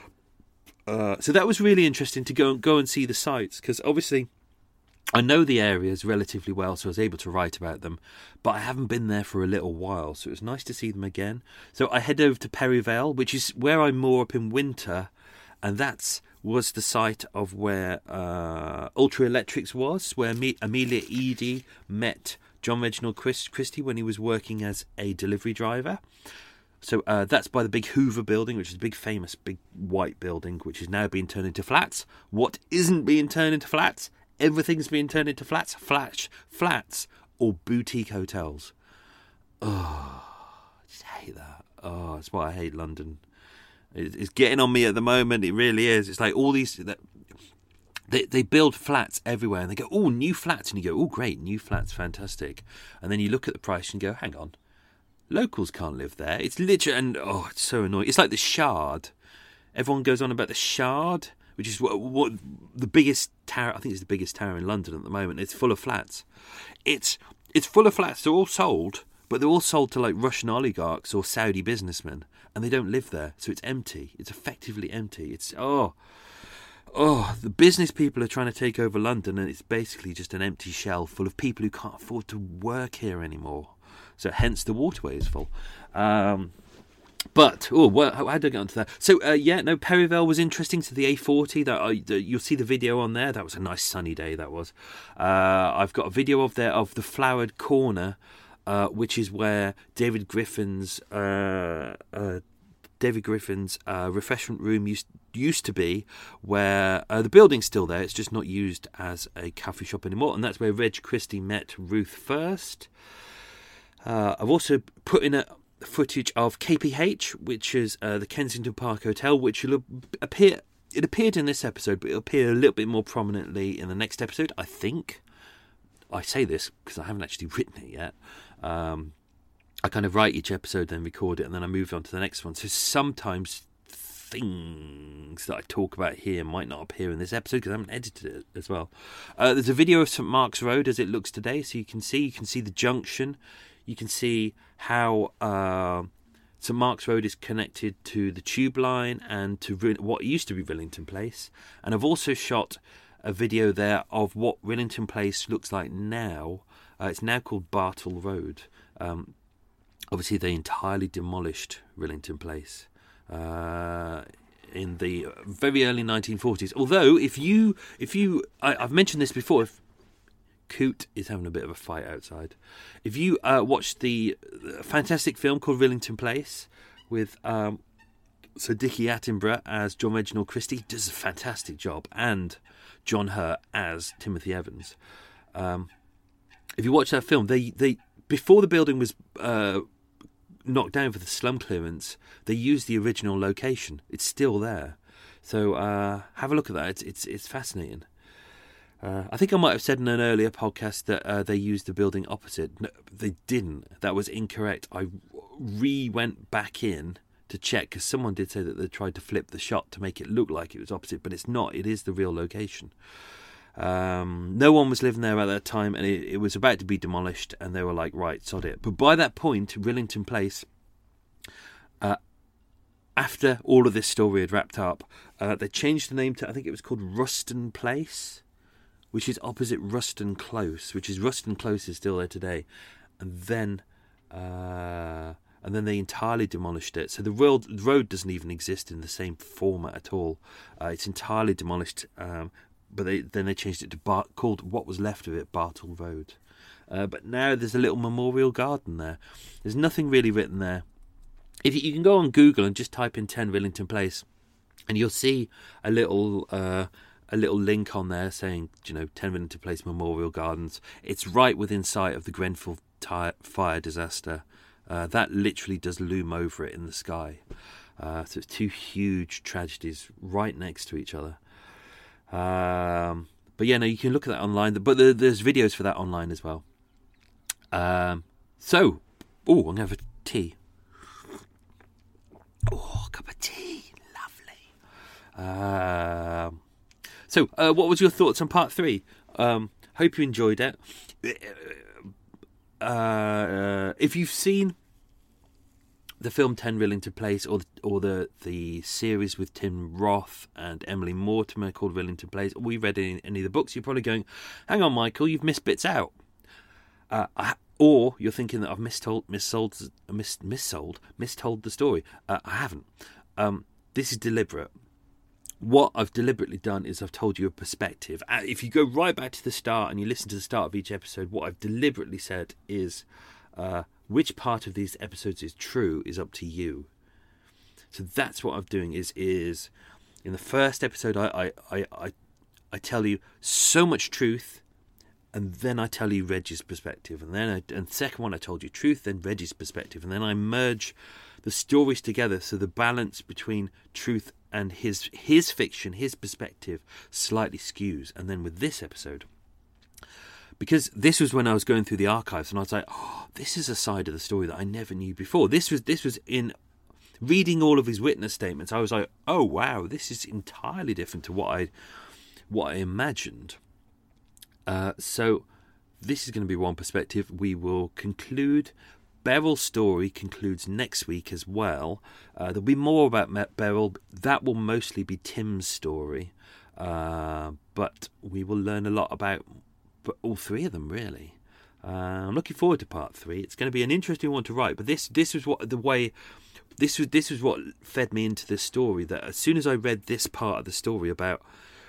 Uh, so that was really interesting to go and go and see the sites, because obviously I know the areas relatively well, so I was able to write about them, but I haven't been there for a little while, so it was nice to see them again. So I head over to Perivale, which is where I moor up in winter, and that was the site of where uh, Ultra Electrics was, where Me- Amelia Eady met John Reginald Christ- Christie when he was working as a delivery driver. So uh, that's by the big Hoover building, which is a big famous big white building, which is now being turned into flats. What isn't being turned into flats? Everything's being turned into flats, flats, flats, or boutique hotels. Oh, I just hate that. Oh, that's why I hate London. It's getting on me at the moment. It really is. It's like all these... They they build flats everywhere, and they go, oh, new flats. And you go, oh, great, new flats, fantastic. And then you look at the price and go, hang on. Locals can't live there. It's literally, and oh, it's so annoying. It's like the Shard. Everyone goes on about the Shard, which is what, what the biggest tower. I think it's the biggest tower in London at the moment. It's full of flats. It's it's full of flats. They're all sold, but they're all sold to like Russian oligarchs or Saudi businessmen, and they don't live there, so it's empty. It's effectively empty. It's oh. Oh, the business people are trying to take over London, and it's basically just an empty shell full of people who can't afford to work here anymore. So hence the waterway is full. Um, but, oh, well, how, how did I get onto that? So, uh, yeah, no, Perivale was interesting. So the A forty, that uh, you'll see the video on there. That was a nice sunny day, that was. Uh, I've got a video of there of the Flowered Corner, uh, which is where David Griffin's... Uh, uh, David Griffin's uh, refreshment room used used to be, where uh, the building's still there. It's just not used as a coffee shop anymore, and that's where Reg Christie met Ruth first. Uh, I've also put in a footage of K P H, which is uh, the Kensington Park Hotel, which will appear. It appeared in this episode, but it'll appear a little bit more prominently in the next episode, I think. I say this because I haven't actually written it yet. Um, I kind of write each episode, then record it, and then I move on to the next one. So sometimes things that I talk about here might not appear in this episode because I haven't edited it as well. Uh, there's a video of St Mark's Road as it looks today, so you can see you can see the junction. You can see how uh, St Mark's Road is connected to the tube line and to what used to be Rillington Place. And I've also shot a video there of what Rillington Place looks like now. Uh, it's now called Bartle Road. Um, Obviously, they entirely demolished Rillington Place uh, in the very early nineteen forties. Although, if you, if you, I, I've mentioned this before. If Coot is having a bit of a fight outside. If you uh, watch the fantastic film called Rillington Place with um, Sir Dickie Attenborough as John Reginald Christie, does a fantastic job, and John Hurt as Timothy Evans. Um, if you watch that film, they they before the building was uh, knocked down for the slum clearance, they used the original location. It's still there, so uh, have a look at that. It's it's, it's fascinating. Uh, I think I might have said in an earlier podcast that uh, they used the building opposite. No, they didn't. That was incorrect. I re-went back in to check, because someone did say that they tried to flip the shot to make it look like it was opposite, but it's not. It is the real location. Um, no one was living there at that time, and it, it was about to be demolished, and they were like, right, sod it. But by that point, Rillington Place, uh, after all of this story had wrapped up, uh, they changed the name to, I think it was called Ruston Place, which is opposite Ruston Close, which is Ruston Close is still there today. And then uh, and then they entirely demolished it. So the road, the road doesn't even exist in the same format at all. Uh, it's entirely demolished, um, but they, then they changed it to Bar- called what was left of it, Bartle Road. Uh, but now there's a little memorial garden there. There's nothing really written there. If you, you can go on Google and just type in ten Rillington Place, and you'll see a little... Uh, a little link on there saying, you know, ten Rillington Place Memorial Gardens. It's right within sight of the Grenfell tire, fire disaster. Uh, that literally does loom over it in the sky. Uh, so it's two huge tragedies right next to each other. Um, but yeah, no, you can look at that online. But there, there's videos for that online as well. Um, so, oh, I'm going to have a tea. Oh, a cup of tea. Lovely. Um... So, uh, what was your thoughts on part three? Um, hope you enjoyed it. Uh, uh, if you've seen the film ten Rillington Place, or the, or the the series with Tim Roth and Emily Mortimer called Rillington Place, or you read any, any of the books, you're probably going, "Hang on, Michael, you've missed bits out." Uh, I, or you're thinking that I've mistold, missold, mis, missold, mistold the story. Uh, I haven't. Um, this is deliberate. What I've deliberately done is I've told you a perspective. If you go right back to the start and you listen to the start of each episode, what I've deliberately said is uh, which part of these episodes is true is up to you. So that's what I'm doing. Is is in the first episode I I, I, I I tell you so much truth, and then I tell you Reggie's perspective, and then I, and the second one I told you truth, then Reggie's perspective, and then I merge the stories together so the balance between truth and his his fiction, his perspective, slightly skews. And then with this episode, because this was when I was going through the archives, and I was like, oh, this is a side of the story that I never knew before. This was this was in reading all of his witness statements. I was like, oh wow, this is entirely different to what I what I imagined. Uh, so this is going to be one perspective. We will conclude. Beryl's story concludes next week as well. Uh, there'll be more about Beryl. That will mostly be Tim's story. Uh, but we will learn a lot about all three of them, really. Uh, I'm looking forward to part three. It's going to be an interesting one to write. But this this was what the way... This was, this was what fed me into this story. That as soon as I read this part of the story about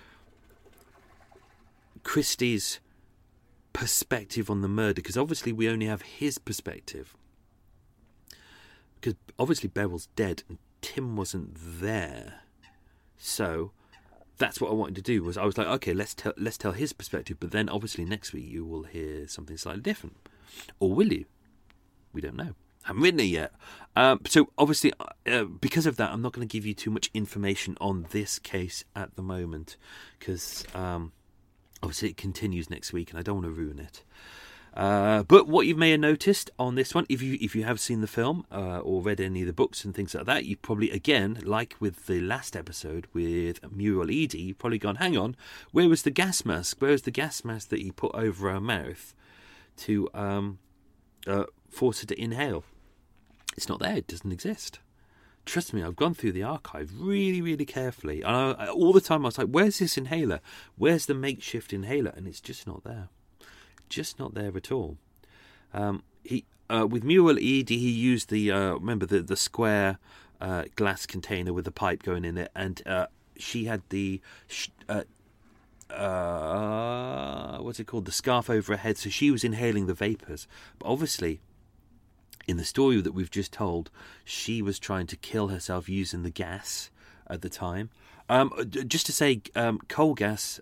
Christie's perspective on the murder, because obviously we only have his perspective. Because obviously Beryl's dead and Tim wasn't there. So that's what I wanted to do. Was I was like, okay, let's tell let's tell his perspective. But then obviously next week you will hear something slightly different, or will you? We don't know. I haven't written it yet. Um, so obviously, uh, because of that, I'm not going to give you too much information on this case at the moment, because um, obviously it continues next week, and I don't want to ruin it. Uh, but what you may have noticed on this one, if you if you have seen the film uh, or read any of the books and things like that, you've probably, again, like with the last episode with Muriel Eady, you've probably gone, hang on, where was the gas mask? Where was the gas mask that he put over her mouth to um, uh, force her to inhale? It's not there. It doesn't exist. Trust me, I've gone through the archive really, really carefully. And I, all the time I was like, where's this inhaler? Where's the makeshift inhaler? And it's just not there. Just not there at all. Um, he uh, with Muriel Eady, he used the uh, remember the the square uh, glass container with a pipe going in it, and uh, she had the uh, uh, what's it called, the scarf over her head, so she was inhaling the vapours. But obviously, in the story that we've just told, she was trying to kill herself using the gas at the time. Um, just to say, um, coal gas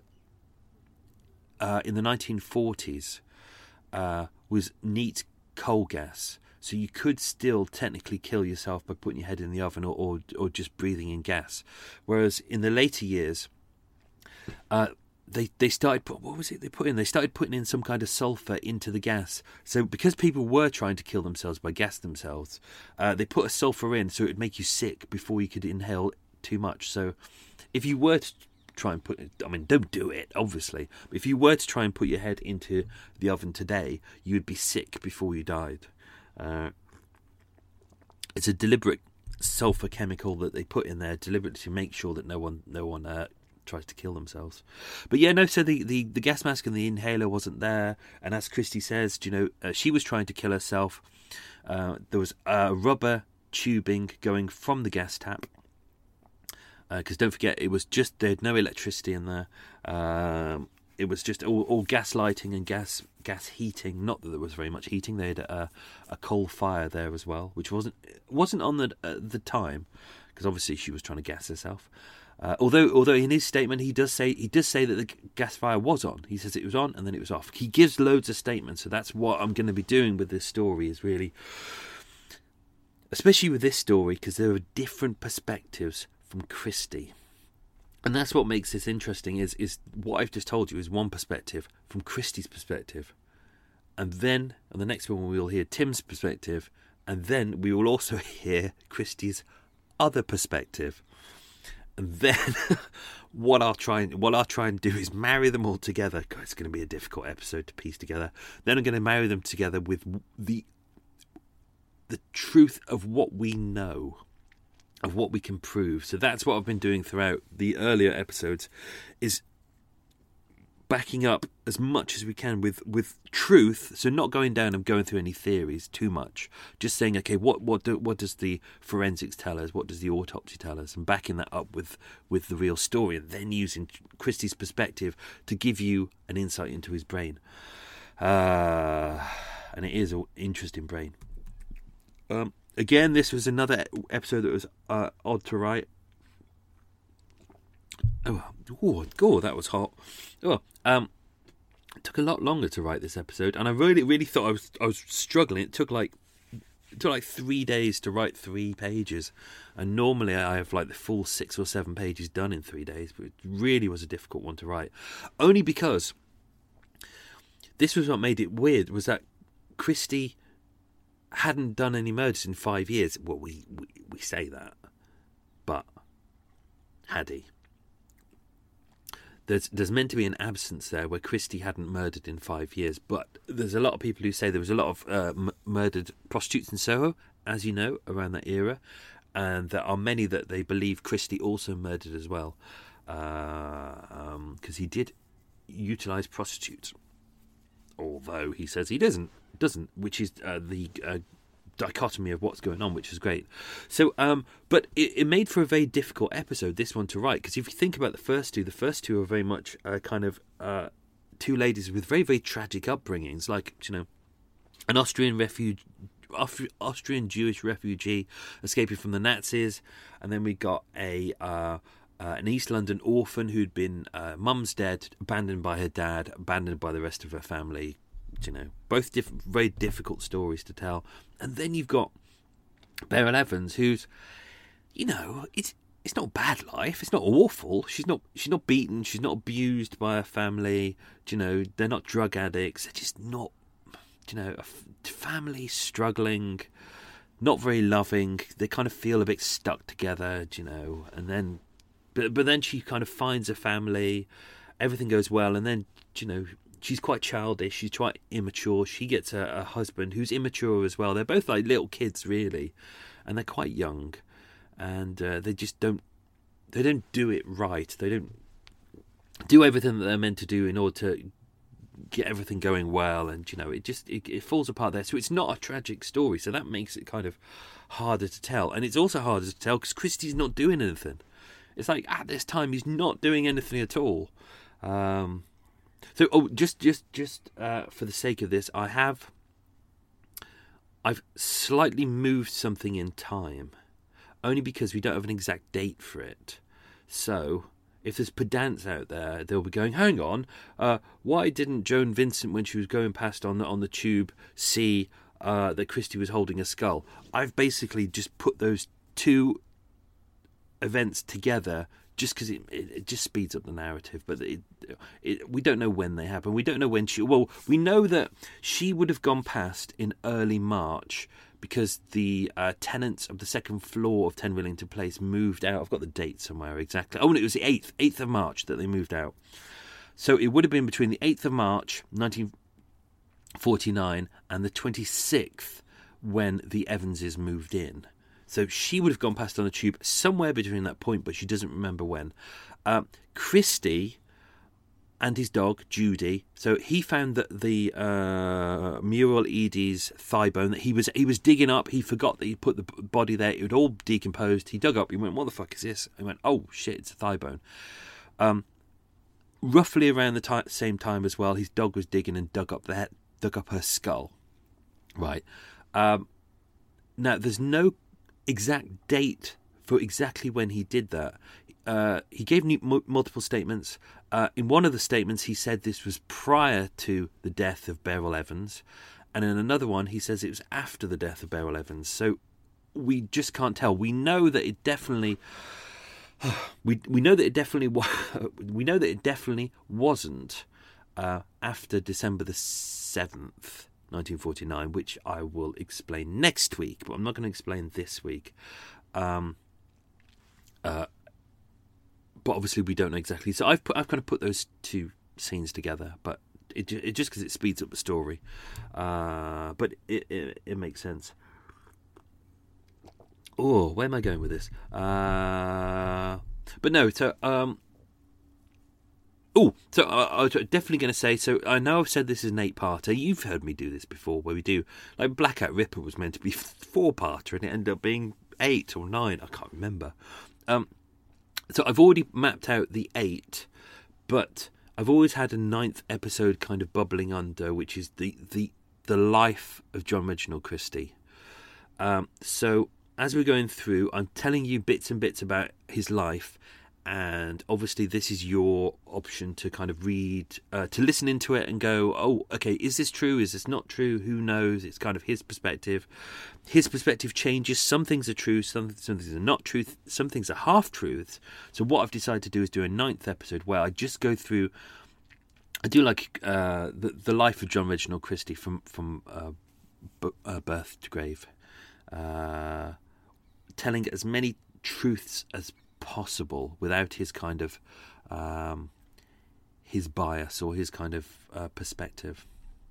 uh, in the nineteen forties uh, was neat coal gas. So you could still technically kill yourself by putting your head in the oven or or, or just breathing in gas. Whereas in the later years, uh, they they started put, what was it they put in? They started putting in some kind of sulfur into the gas. So because people were trying to kill themselves by gas themselves, uh, they put a sulfur in so it would make you sick before you could inhale too much. So if you were to try and put it, I mean, don't do it, obviously, but if you were to try and put your head into the oven today, you would be sick before you died. Uh, it's a deliberate sulfur chemical that they put in there deliberately to make sure that no one, no one uh, tries to kill themselves. But yeah, no. So the, the, the gas mask and the inhaler wasn't there, and as Christy says, you know, uh, she was trying to kill herself. Uh, there was uh, rubber tubing going from the gas tap, because uh, don't forget, it was just they had no electricity in there. Um, It was just all, all gas lighting and gas gas heating. Not that there was very much heating. They had a, a coal fire there as well, which wasn't wasn't on the at the time, because obviously she was trying to gas herself. Uh, although although in his statement he does say he does say that the gas fire was on. He says it was on and then it was off. He gives loads of statements, so that's what I'm going to be doing with this story. Is really, especially with this story, because there are different perspectives from Christy. And that's what makes this interesting, is is what I've just told you is one perspective from Christy's perspective. And then, on the next one, we will hear Tim's perspective. And then we will also hear Christy's other perspective. And then what I'll try and what I'll try and do is marry them all together. God, it's going to be a difficult episode to piece together. Then I'm going to marry them together with the the truth of what we know, of what we can prove. So that's what I've been doing throughout the earlier episodes, is backing up as much as we can with, with truth. So not going down and going through any theories too much. Just saying, okay, what what do, what does the forensics tell us? What does the autopsy tell us? And backing that up with, with the real story, and then using Christy's perspective to give you an insight into his brain. Uh, and it is an interesting brain. Um. Again, this was another episode that was uh, odd to write. Oh, oh, God, that was hot. Oh, um, it took a lot longer to write this episode, and I really, really thought I was, I was struggling. It took like, it took like three days to write three pages, and normally I have like the full six or seven pages done in three days. But it really was a difficult one to write, only because this was what made it weird. Was that Christy hadn't done any murders in five years. Well, we, we, we say that, but had he? There's there's meant to be an absence there where Christy hadn't murdered in five years, but there's a lot of people who say there was a lot of uh, m- murdered prostitutes in Soho, as you know, around that era, and there are many that they believe Christy also murdered as well, because uh, um, he did utilise prostitutes, although he says he doesn't. doesn't which is uh, the uh, dichotomy of what's going on, which is great. So um but it, it made for a very difficult episode, this one, to write, because if you think about the first two the first two are very much uh, kind of uh two ladies with very very tragic upbringings, like, you know, an Austrian refugee Austrian Jewish refugee escaping from the Nazis, and then we got a uh Uh, an East London orphan who'd been uh, mum's dead, abandoned by her dad, abandoned by the rest of her family. You know, both diff- very difficult stories to tell. And then you've got Beryl Evans, who's, you know, it's it's not a bad life. It's not awful. She's not she's not beaten. She's not abused by her family. You know, they're not drug addicts. They're just not, you know, a f- family struggling, not very loving. They kind of feel a bit stuck together. You know, and then. But but then she kind of finds a family, everything goes well, and then, you know, she's quite childish, she's quite immature. She gets a, a husband who's immature as well. They're both like little kids, really, and they're quite young, and uh, they just don't they don't do it right. They don't do everything that they're meant to do in order to get everything going well, and you know it just it, it falls apart there. So it's not a tragic story, so that makes it kind of harder to tell. And it's also harder to tell because Christie's not doing anything. It's like at this time he's not doing anything at all. Um, so oh, just just just uh, for the sake of this, I have I've slightly moved something in time, only because we don't have an exact date for it. So if there's pedants out there, they'll be going, hang on, uh, why didn't Joan Vincent, when she was going past on the, on the tube, see uh, that Christie was holding a skull? I've basically just put those two events together just because it, it, it just speeds up the narrative. But it, it, we don't know when they happen. We don't know when she... Well, we know that she would have gone past in early March because the uh, tenants of the second floor of ten Rillington Place moved out. I've got the date somewhere exactly. Oh, and it was the eighth, eighth of March that they moved out. So it would have been between the eighth of March, nineteen forty-nine, and the twenty-sixth when the Evanses moved in. So she would have gone past on the tube somewhere between that point, but she doesn't remember when. Uh, Christie and his dog, Judy. So he found that the uh, Muriel Eadie's thigh bone that he was he was digging up, he forgot that he put the body there. It had all decomposed. He dug up. He went, what the fuck is this? He went, oh, shit, it's a thigh bone. Um, roughly around the t- same time as well, his dog was digging and dug up, the, dug up her skull. Right. Um, now, there's no exact date for exactly when he did that. Uh, he gave m- multiple statements. Uh, in one of the statements, he said this was prior to the death of Beryl Evans, and in another one, he says it was after the death of Beryl Evans. So we just can't tell. We know that it definitely, we we know that it definitely, we know that it definitely wasn't uh, after December the seventh, nineteen forty-nine, which I will explain next week, but I'm not going to explain this week. Um, uh, But obviously we don't know exactly. So I've put, I've kind of put those two scenes together, but it, it just because it speeds up the story. Uh, but it, it it makes sense. Oh, where am I going with this? Uh, but no, so um, oh, so I, I was definitely going to say. So I know I've said this is an eight-parter. You've heard me do this before, where we do like Blackout Ripper was meant to be four-parter, and it ended up being eight or nine. I can't remember. Um. So I've already mapped out the eight, but I've always had a ninth episode kind of bubbling under, which is the the, the life of John Reginald Christie. Um, so as we're going through, I'm telling you bits and bits about his life, and obviously this is your option to kind of read, uh, to listen into it and go, oh, okay, is this true? Is this not true? Who knows? It's kind of his perspective. His perspective changes. Some things are true, some, some things are not true, some things are half-truths. So what I've decided to do is do a ninth episode where I just go through, I do like uh, the, the life of John Reginald Christie from, from uh, b- uh, birth to grave, uh, telling as many truths as possible without his kind of um, his bias or his kind of uh, perspective.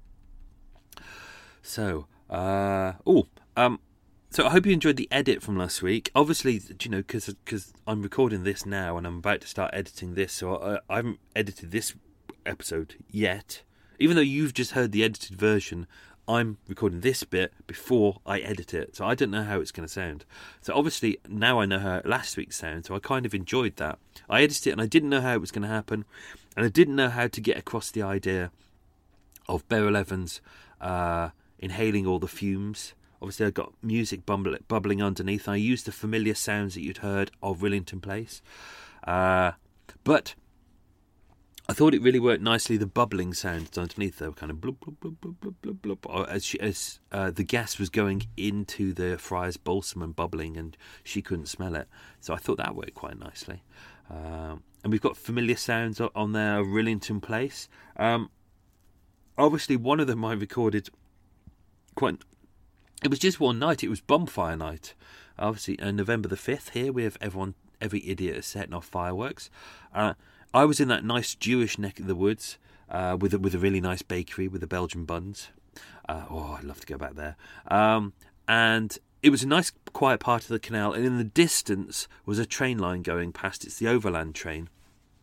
So, uh, oh, um, so I hope you enjoyed the edit from last week. Obviously, you know, because because I'm recording this now and I'm about to start editing this, so I, I haven't edited this episode yet. Even though you've just heard the edited version, I'm recording this bit before I edit it, so I don't know how it's going to sound. So obviously now I know how last week's sound, so I kind of enjoyed that. I edited it and I didn't know how it was going to happen, and I didn't know how to get across the idea of Beryl Evans uh, inhaling all the fumes. Obviously I've got music bumble- bubbling underneath. I used the familiar sounds that you'd heard of Rillington Place. Uh, but I thought it really worked nicely. The bubbling sounds underneath, they were kind of blub, blub, blub, blub, blub, blub, blub, as, she, as uh, the gas was going into the friar's balsam and bubbling, and she couldn't smell it. So I thought that worked quite nicely. Um, and we've got familiar sounds on there, Rillington Place. Um, obviously, one of them I recorded quite... It was just one night. It was bonfire night. Obviously, uh, November the fifth here, we have everyone, every idiot is setting off fireworks. Uh, I was in that nice Jewish neck of the woods uh, with, a, with a really nice bakery with the Belgian buns. Uh, oh, I'd love to go back there. Um, and it was a nice, quiet part of the canal. And in the distance was a train line going past. It's the overland train.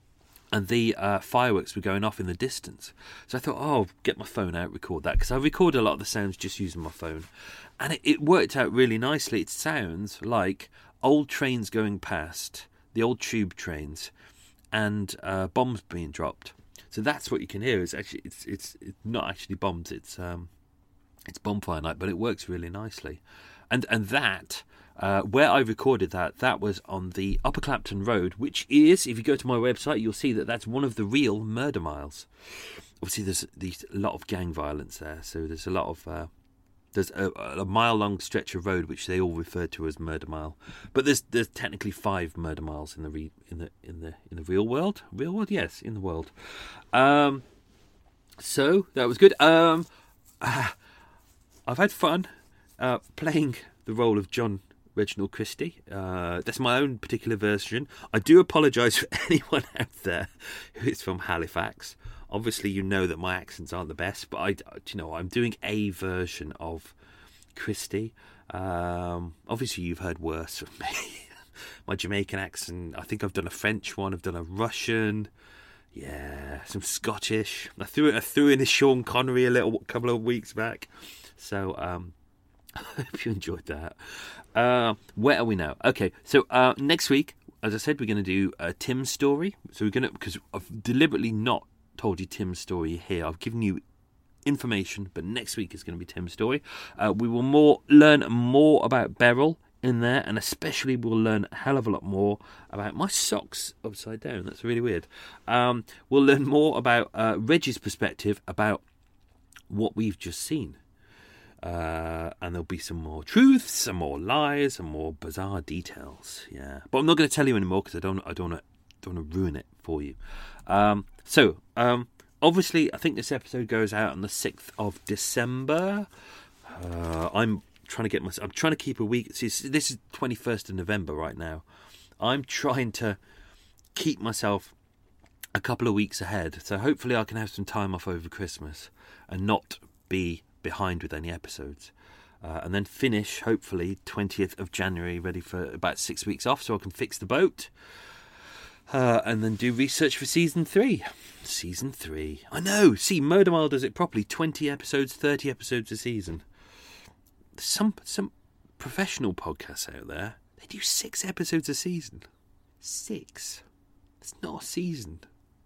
and the uh, fireworks were going off in the distance. So I thought, oh, I'll get my phone out, record that, because I record a lot of the sounds just using my phone. And it, it worked out really nicely. It sounds like old trains going past, the old tube trains, and uh, bombs being dropped. So that's what you can hear. It's actually it's it's, it's not actually bombs. It's um it's bonfire night, but it works really nicely. And and that uh, where I recorded that, that was on the Upper Clapton Road, which is, if you go to my website, you'll see that that's one of the real murder miles. Obviously, there's, there's a lot of gang violence there, so there's a lot of uh, there's a, a mile-long stretch of road which they all refer to as Murder Mile. But there's there's technically five murder miles in the re, in the in the in the real world. Real world, yes, in the world. Um, so that was good. Um, uh, I've had fun uh, playing the role of John Reginald Christie. Uh, that's my own particular version. I do apologise for anyone out there who is from Halifax. Obviously, you know that my accents aren't the best, but I, you know, I'm doing a version of Christie. Um, obviously, you've heard worse from me. My Jamaican accent. I think I've done a French one. I've done a Russian. Yeah, some Scottish. I threw I threw in a Sean Connery a little couple of weeks back. So um, I hope you enjoyed that. Uh, where are we now? Okay, so uh, next week, as I said, we're going to do uh, Tim's story. So we're going to, because I've deliberately not told you Tim's story here. I've given you information, but next week is going to be Tim's story. Uh, we will more learn more about Beryl in there, and especially we'll learn a hell of a lot more about my socks upside down. That's really weird. Um, we'll learn more about uh, Reggie's perspective about what we've just seen. Uh, and there'll be some more truths, some more lies, some more bizarre details. Yeah, but I'm not going to tell you anymore because I don't, I don't want to, don't want to ruin it for you. Um, so, um, obviously, I think this episode goes out on the sixth of December. Uh, I'm trying to get my, I'm trying to keep a week. See, this is twenty-first of November right now. I'm trying to keep myself a couple of weeks ahead. So hopefully, I can have some time off over Christmas and not be behind with any episodes, uh, and then finish hopefully twentieth of January, ready for about six weeks off so I can fix the boat, uh, and then do research for season three. Season three, I know. See, Murder Mile does it properly. Twenty episodes, thirty episodes a season. Some some professional podcasts out there, they do six episodes a season. Six. It's not a season.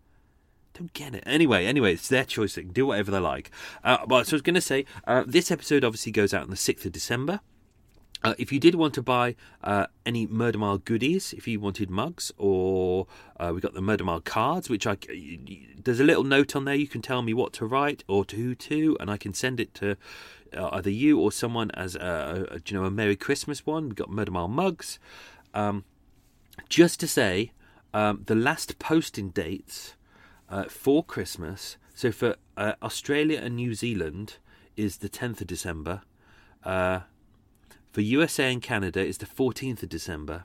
Don't get it. Anyway, anyway, it's their choice. They can do whatever they like. Uh, but so I was going to say, uh, this episode obviously goes out on the sixth of December. Uh, if you did want to buy uh, any Murder Mile goodies, if you wanted mugs, or uh, we got the Murder Mile cards, which I there's a little note on there. You can tell me what to write or to who to, and I can send it to uh, either you or someone as a, a you know a Merry Christmas one. We got Murder Mile mugs. Um, just to say, um, the last posting dates. Uh, for Christmas, so for uh, Australia and New Zealand is the tenth of December. Uh, for U S A and Canada is the fourteenth of December.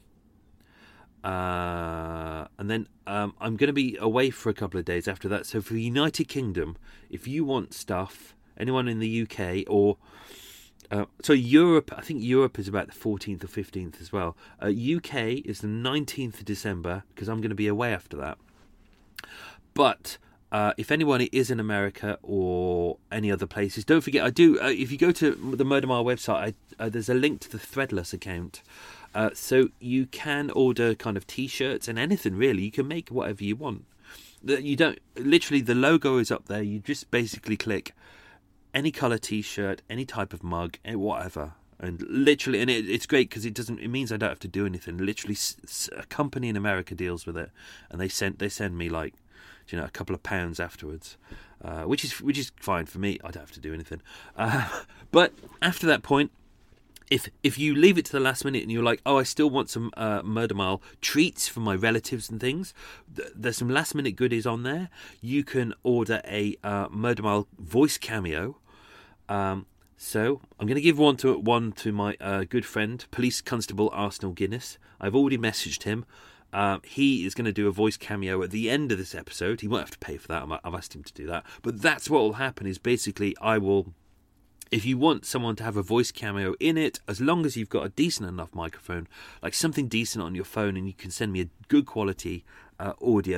Uh, and then um, I'm going to be away for a couple of days after that. So for the United Kingdom, if you want stuff, anyone in the U K or uh, so Europe, I think Europe is about the fourteenth or fifteenth as well. Uh, U K is the nineteenth of December because I'm going to be away after that. But uh, if anyone is in America or any other places, don't forget, I do, uh, if you go to the Murder Mile website, I, uh, there's a link to the Threadless account. Uh, so you can order kind of T-shirts and anything, really. You can make whatever you want. You don't, literally, the logo is up there. You just basically click any colour T-shirt, any type of mug, whatever. And literally, and it, it's great because it doesn't. It means I don't have to do anything. Literally, a company in America deals with it, and they send they send me like, you know, a couple of pounds afterwards, uh, which is which is fine for me. I don't have to do anything. Uh, but after that point, if if you leave it to the last minute and you're like, oh, I still want some uh, Murder Mile treats from my relatives and things, th- there's some last minute goodies on there. You can order a uh, Murder Mile voice cameo. Um, so I'm going to give one to one to my uh, good friend, Police Constable Arsenal Guinness. I've already messaged him. Um, he is going to do a voice cameo at the end of this episode. He won't have to pay for that. I've asked him to do that. But that's what will happen is basically I will, if you want someone to have a voice cameo in it, as long as you've got a decent enough microphone, like something decent on your phone, and you can send me a good quality uh, audio,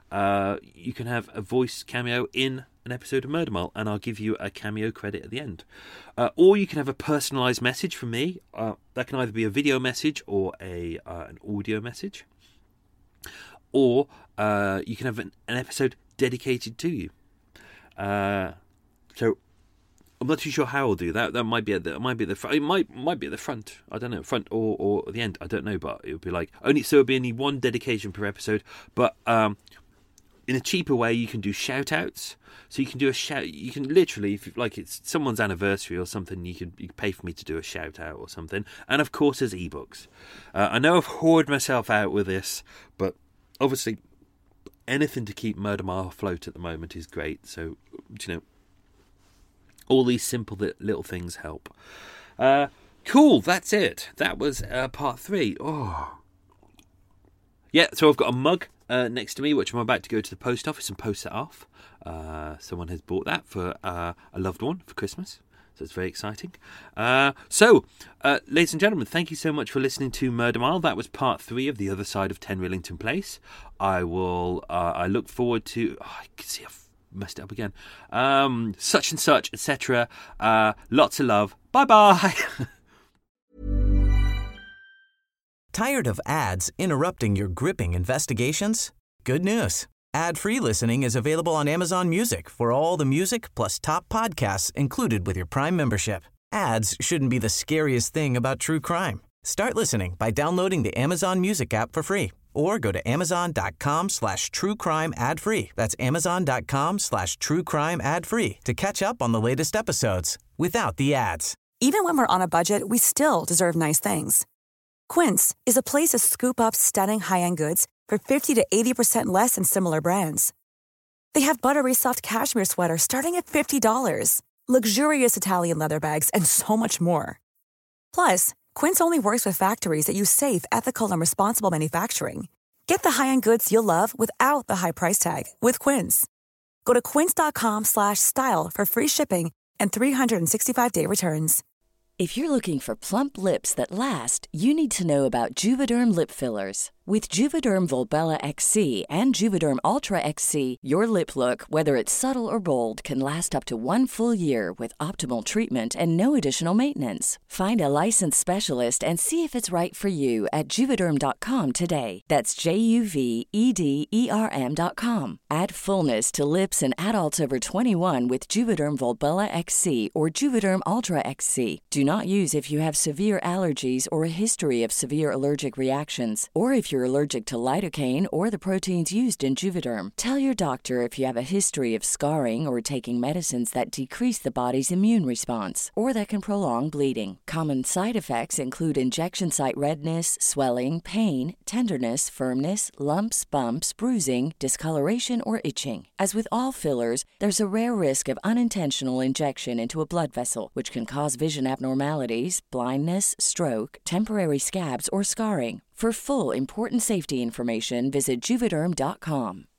uh, you can have a voice cameo in an episode of Murder Mile, and I'll give you a cameo credit at the end. Uh, or you can have a personalised message from me. Uh, that can either be a video message or a uh, an audio message. Or uh, you can have an, an episode dedicated to you. Uh, so I'm not too sure how I'll do that. That might be at the might be at the front. It might might be at the front. I don't know, front or or at the end. I don't know, but it would be like only so it'll be only one dedication per episode. But um, in a cheaper way, you can do shout outs. So you can do a shout. You can literally, if you, like it's someone's anniversary or something, you can you can pay for me to do a shout out or something. And of course, there's ebooks. Uh, I know I've hoarded myself out with this, but obviously, anything to keep Murder Mile afloat at the moment is great. So you know, all these simple little things help. Uh, cool. That's it. That was uh, part three. Oh, yeah. So I've got a mug uh, next to me, which I'm about to go to the post office and post that off. Uh, someone has bought that for uh, a loved one for Christmas, so it's very exciting. Uh, so, uh, ladies and gentlemen, thank you so much for listening to Murder Mile. That was part three of The Other Side of ten Rillington Place. I will. Uh, I look forward to. Oh, I can see I've messed it up again. Um, such and such, et cetera. Uh, lots of love. Bye bye. Tired of ads interrupting your gripping investigations? Good news. Ad-free listening is available on Amazon Music for all the music plus top podcasts included with your Prime membership. Ads shouldn't be the scariest thing about true crime. Start listening by downloading the Amazon Music app for free or go to amazon.com slash true crime ad free. That's amazon.com slash true crime ad free to catch up on the latest episodes without the ads. Even when we're on a budget, we still deserve nice things. Quince is a place to scoop up stunning high-end goods for fifty to eighty percent less than similar brands. They have buttery soft cashmere sweaters starting at fifty dollars, luxurious Italian leather bags, and so much more. Plus, Quince only works with factories that use safe, ethical, and responsible manufacturing. Get the high-end goods you'll love without the high price tag with Quince. Go to quince.com slash style for free shipping and three sixty-five day returns. If you're looking for plump lips that last, you need to know about Juvederm lip fillers. With Juvederm Volbella X C and Juvederm Ultra X C, your lip look, whether it's subtle or bold, can last up to one full year with optimal treatment and no additional maintenance. Find a licensed specialist and see if it's right for you at Juvederm dot com today. That's J U V E D E R M dot com. Add fullness to lips in adults over twenty-one with Juvederm Volbella X C or Juvederm Ultra X C. Do not use if you have severe allergies or a history of severe allergic reactions, or if you're allergic to lidocaine or the proteins used in Juvederm. Tell your doctor if you have a history of scarring or taking medicines that decrease the body's immune response or that can prolong bleeding. Common side effects include injection site redness, swelling, pain, tenderness, firmness, lumps, bumps, bruising, discoloration, or itching. As with all fillers, there's a rare risk of unintentional injection into a blood vessel, which can cause vision abnormalities, blindness, stroke, temporary scabs, or scarring. For full, important safety information, visit Juvederm dot com.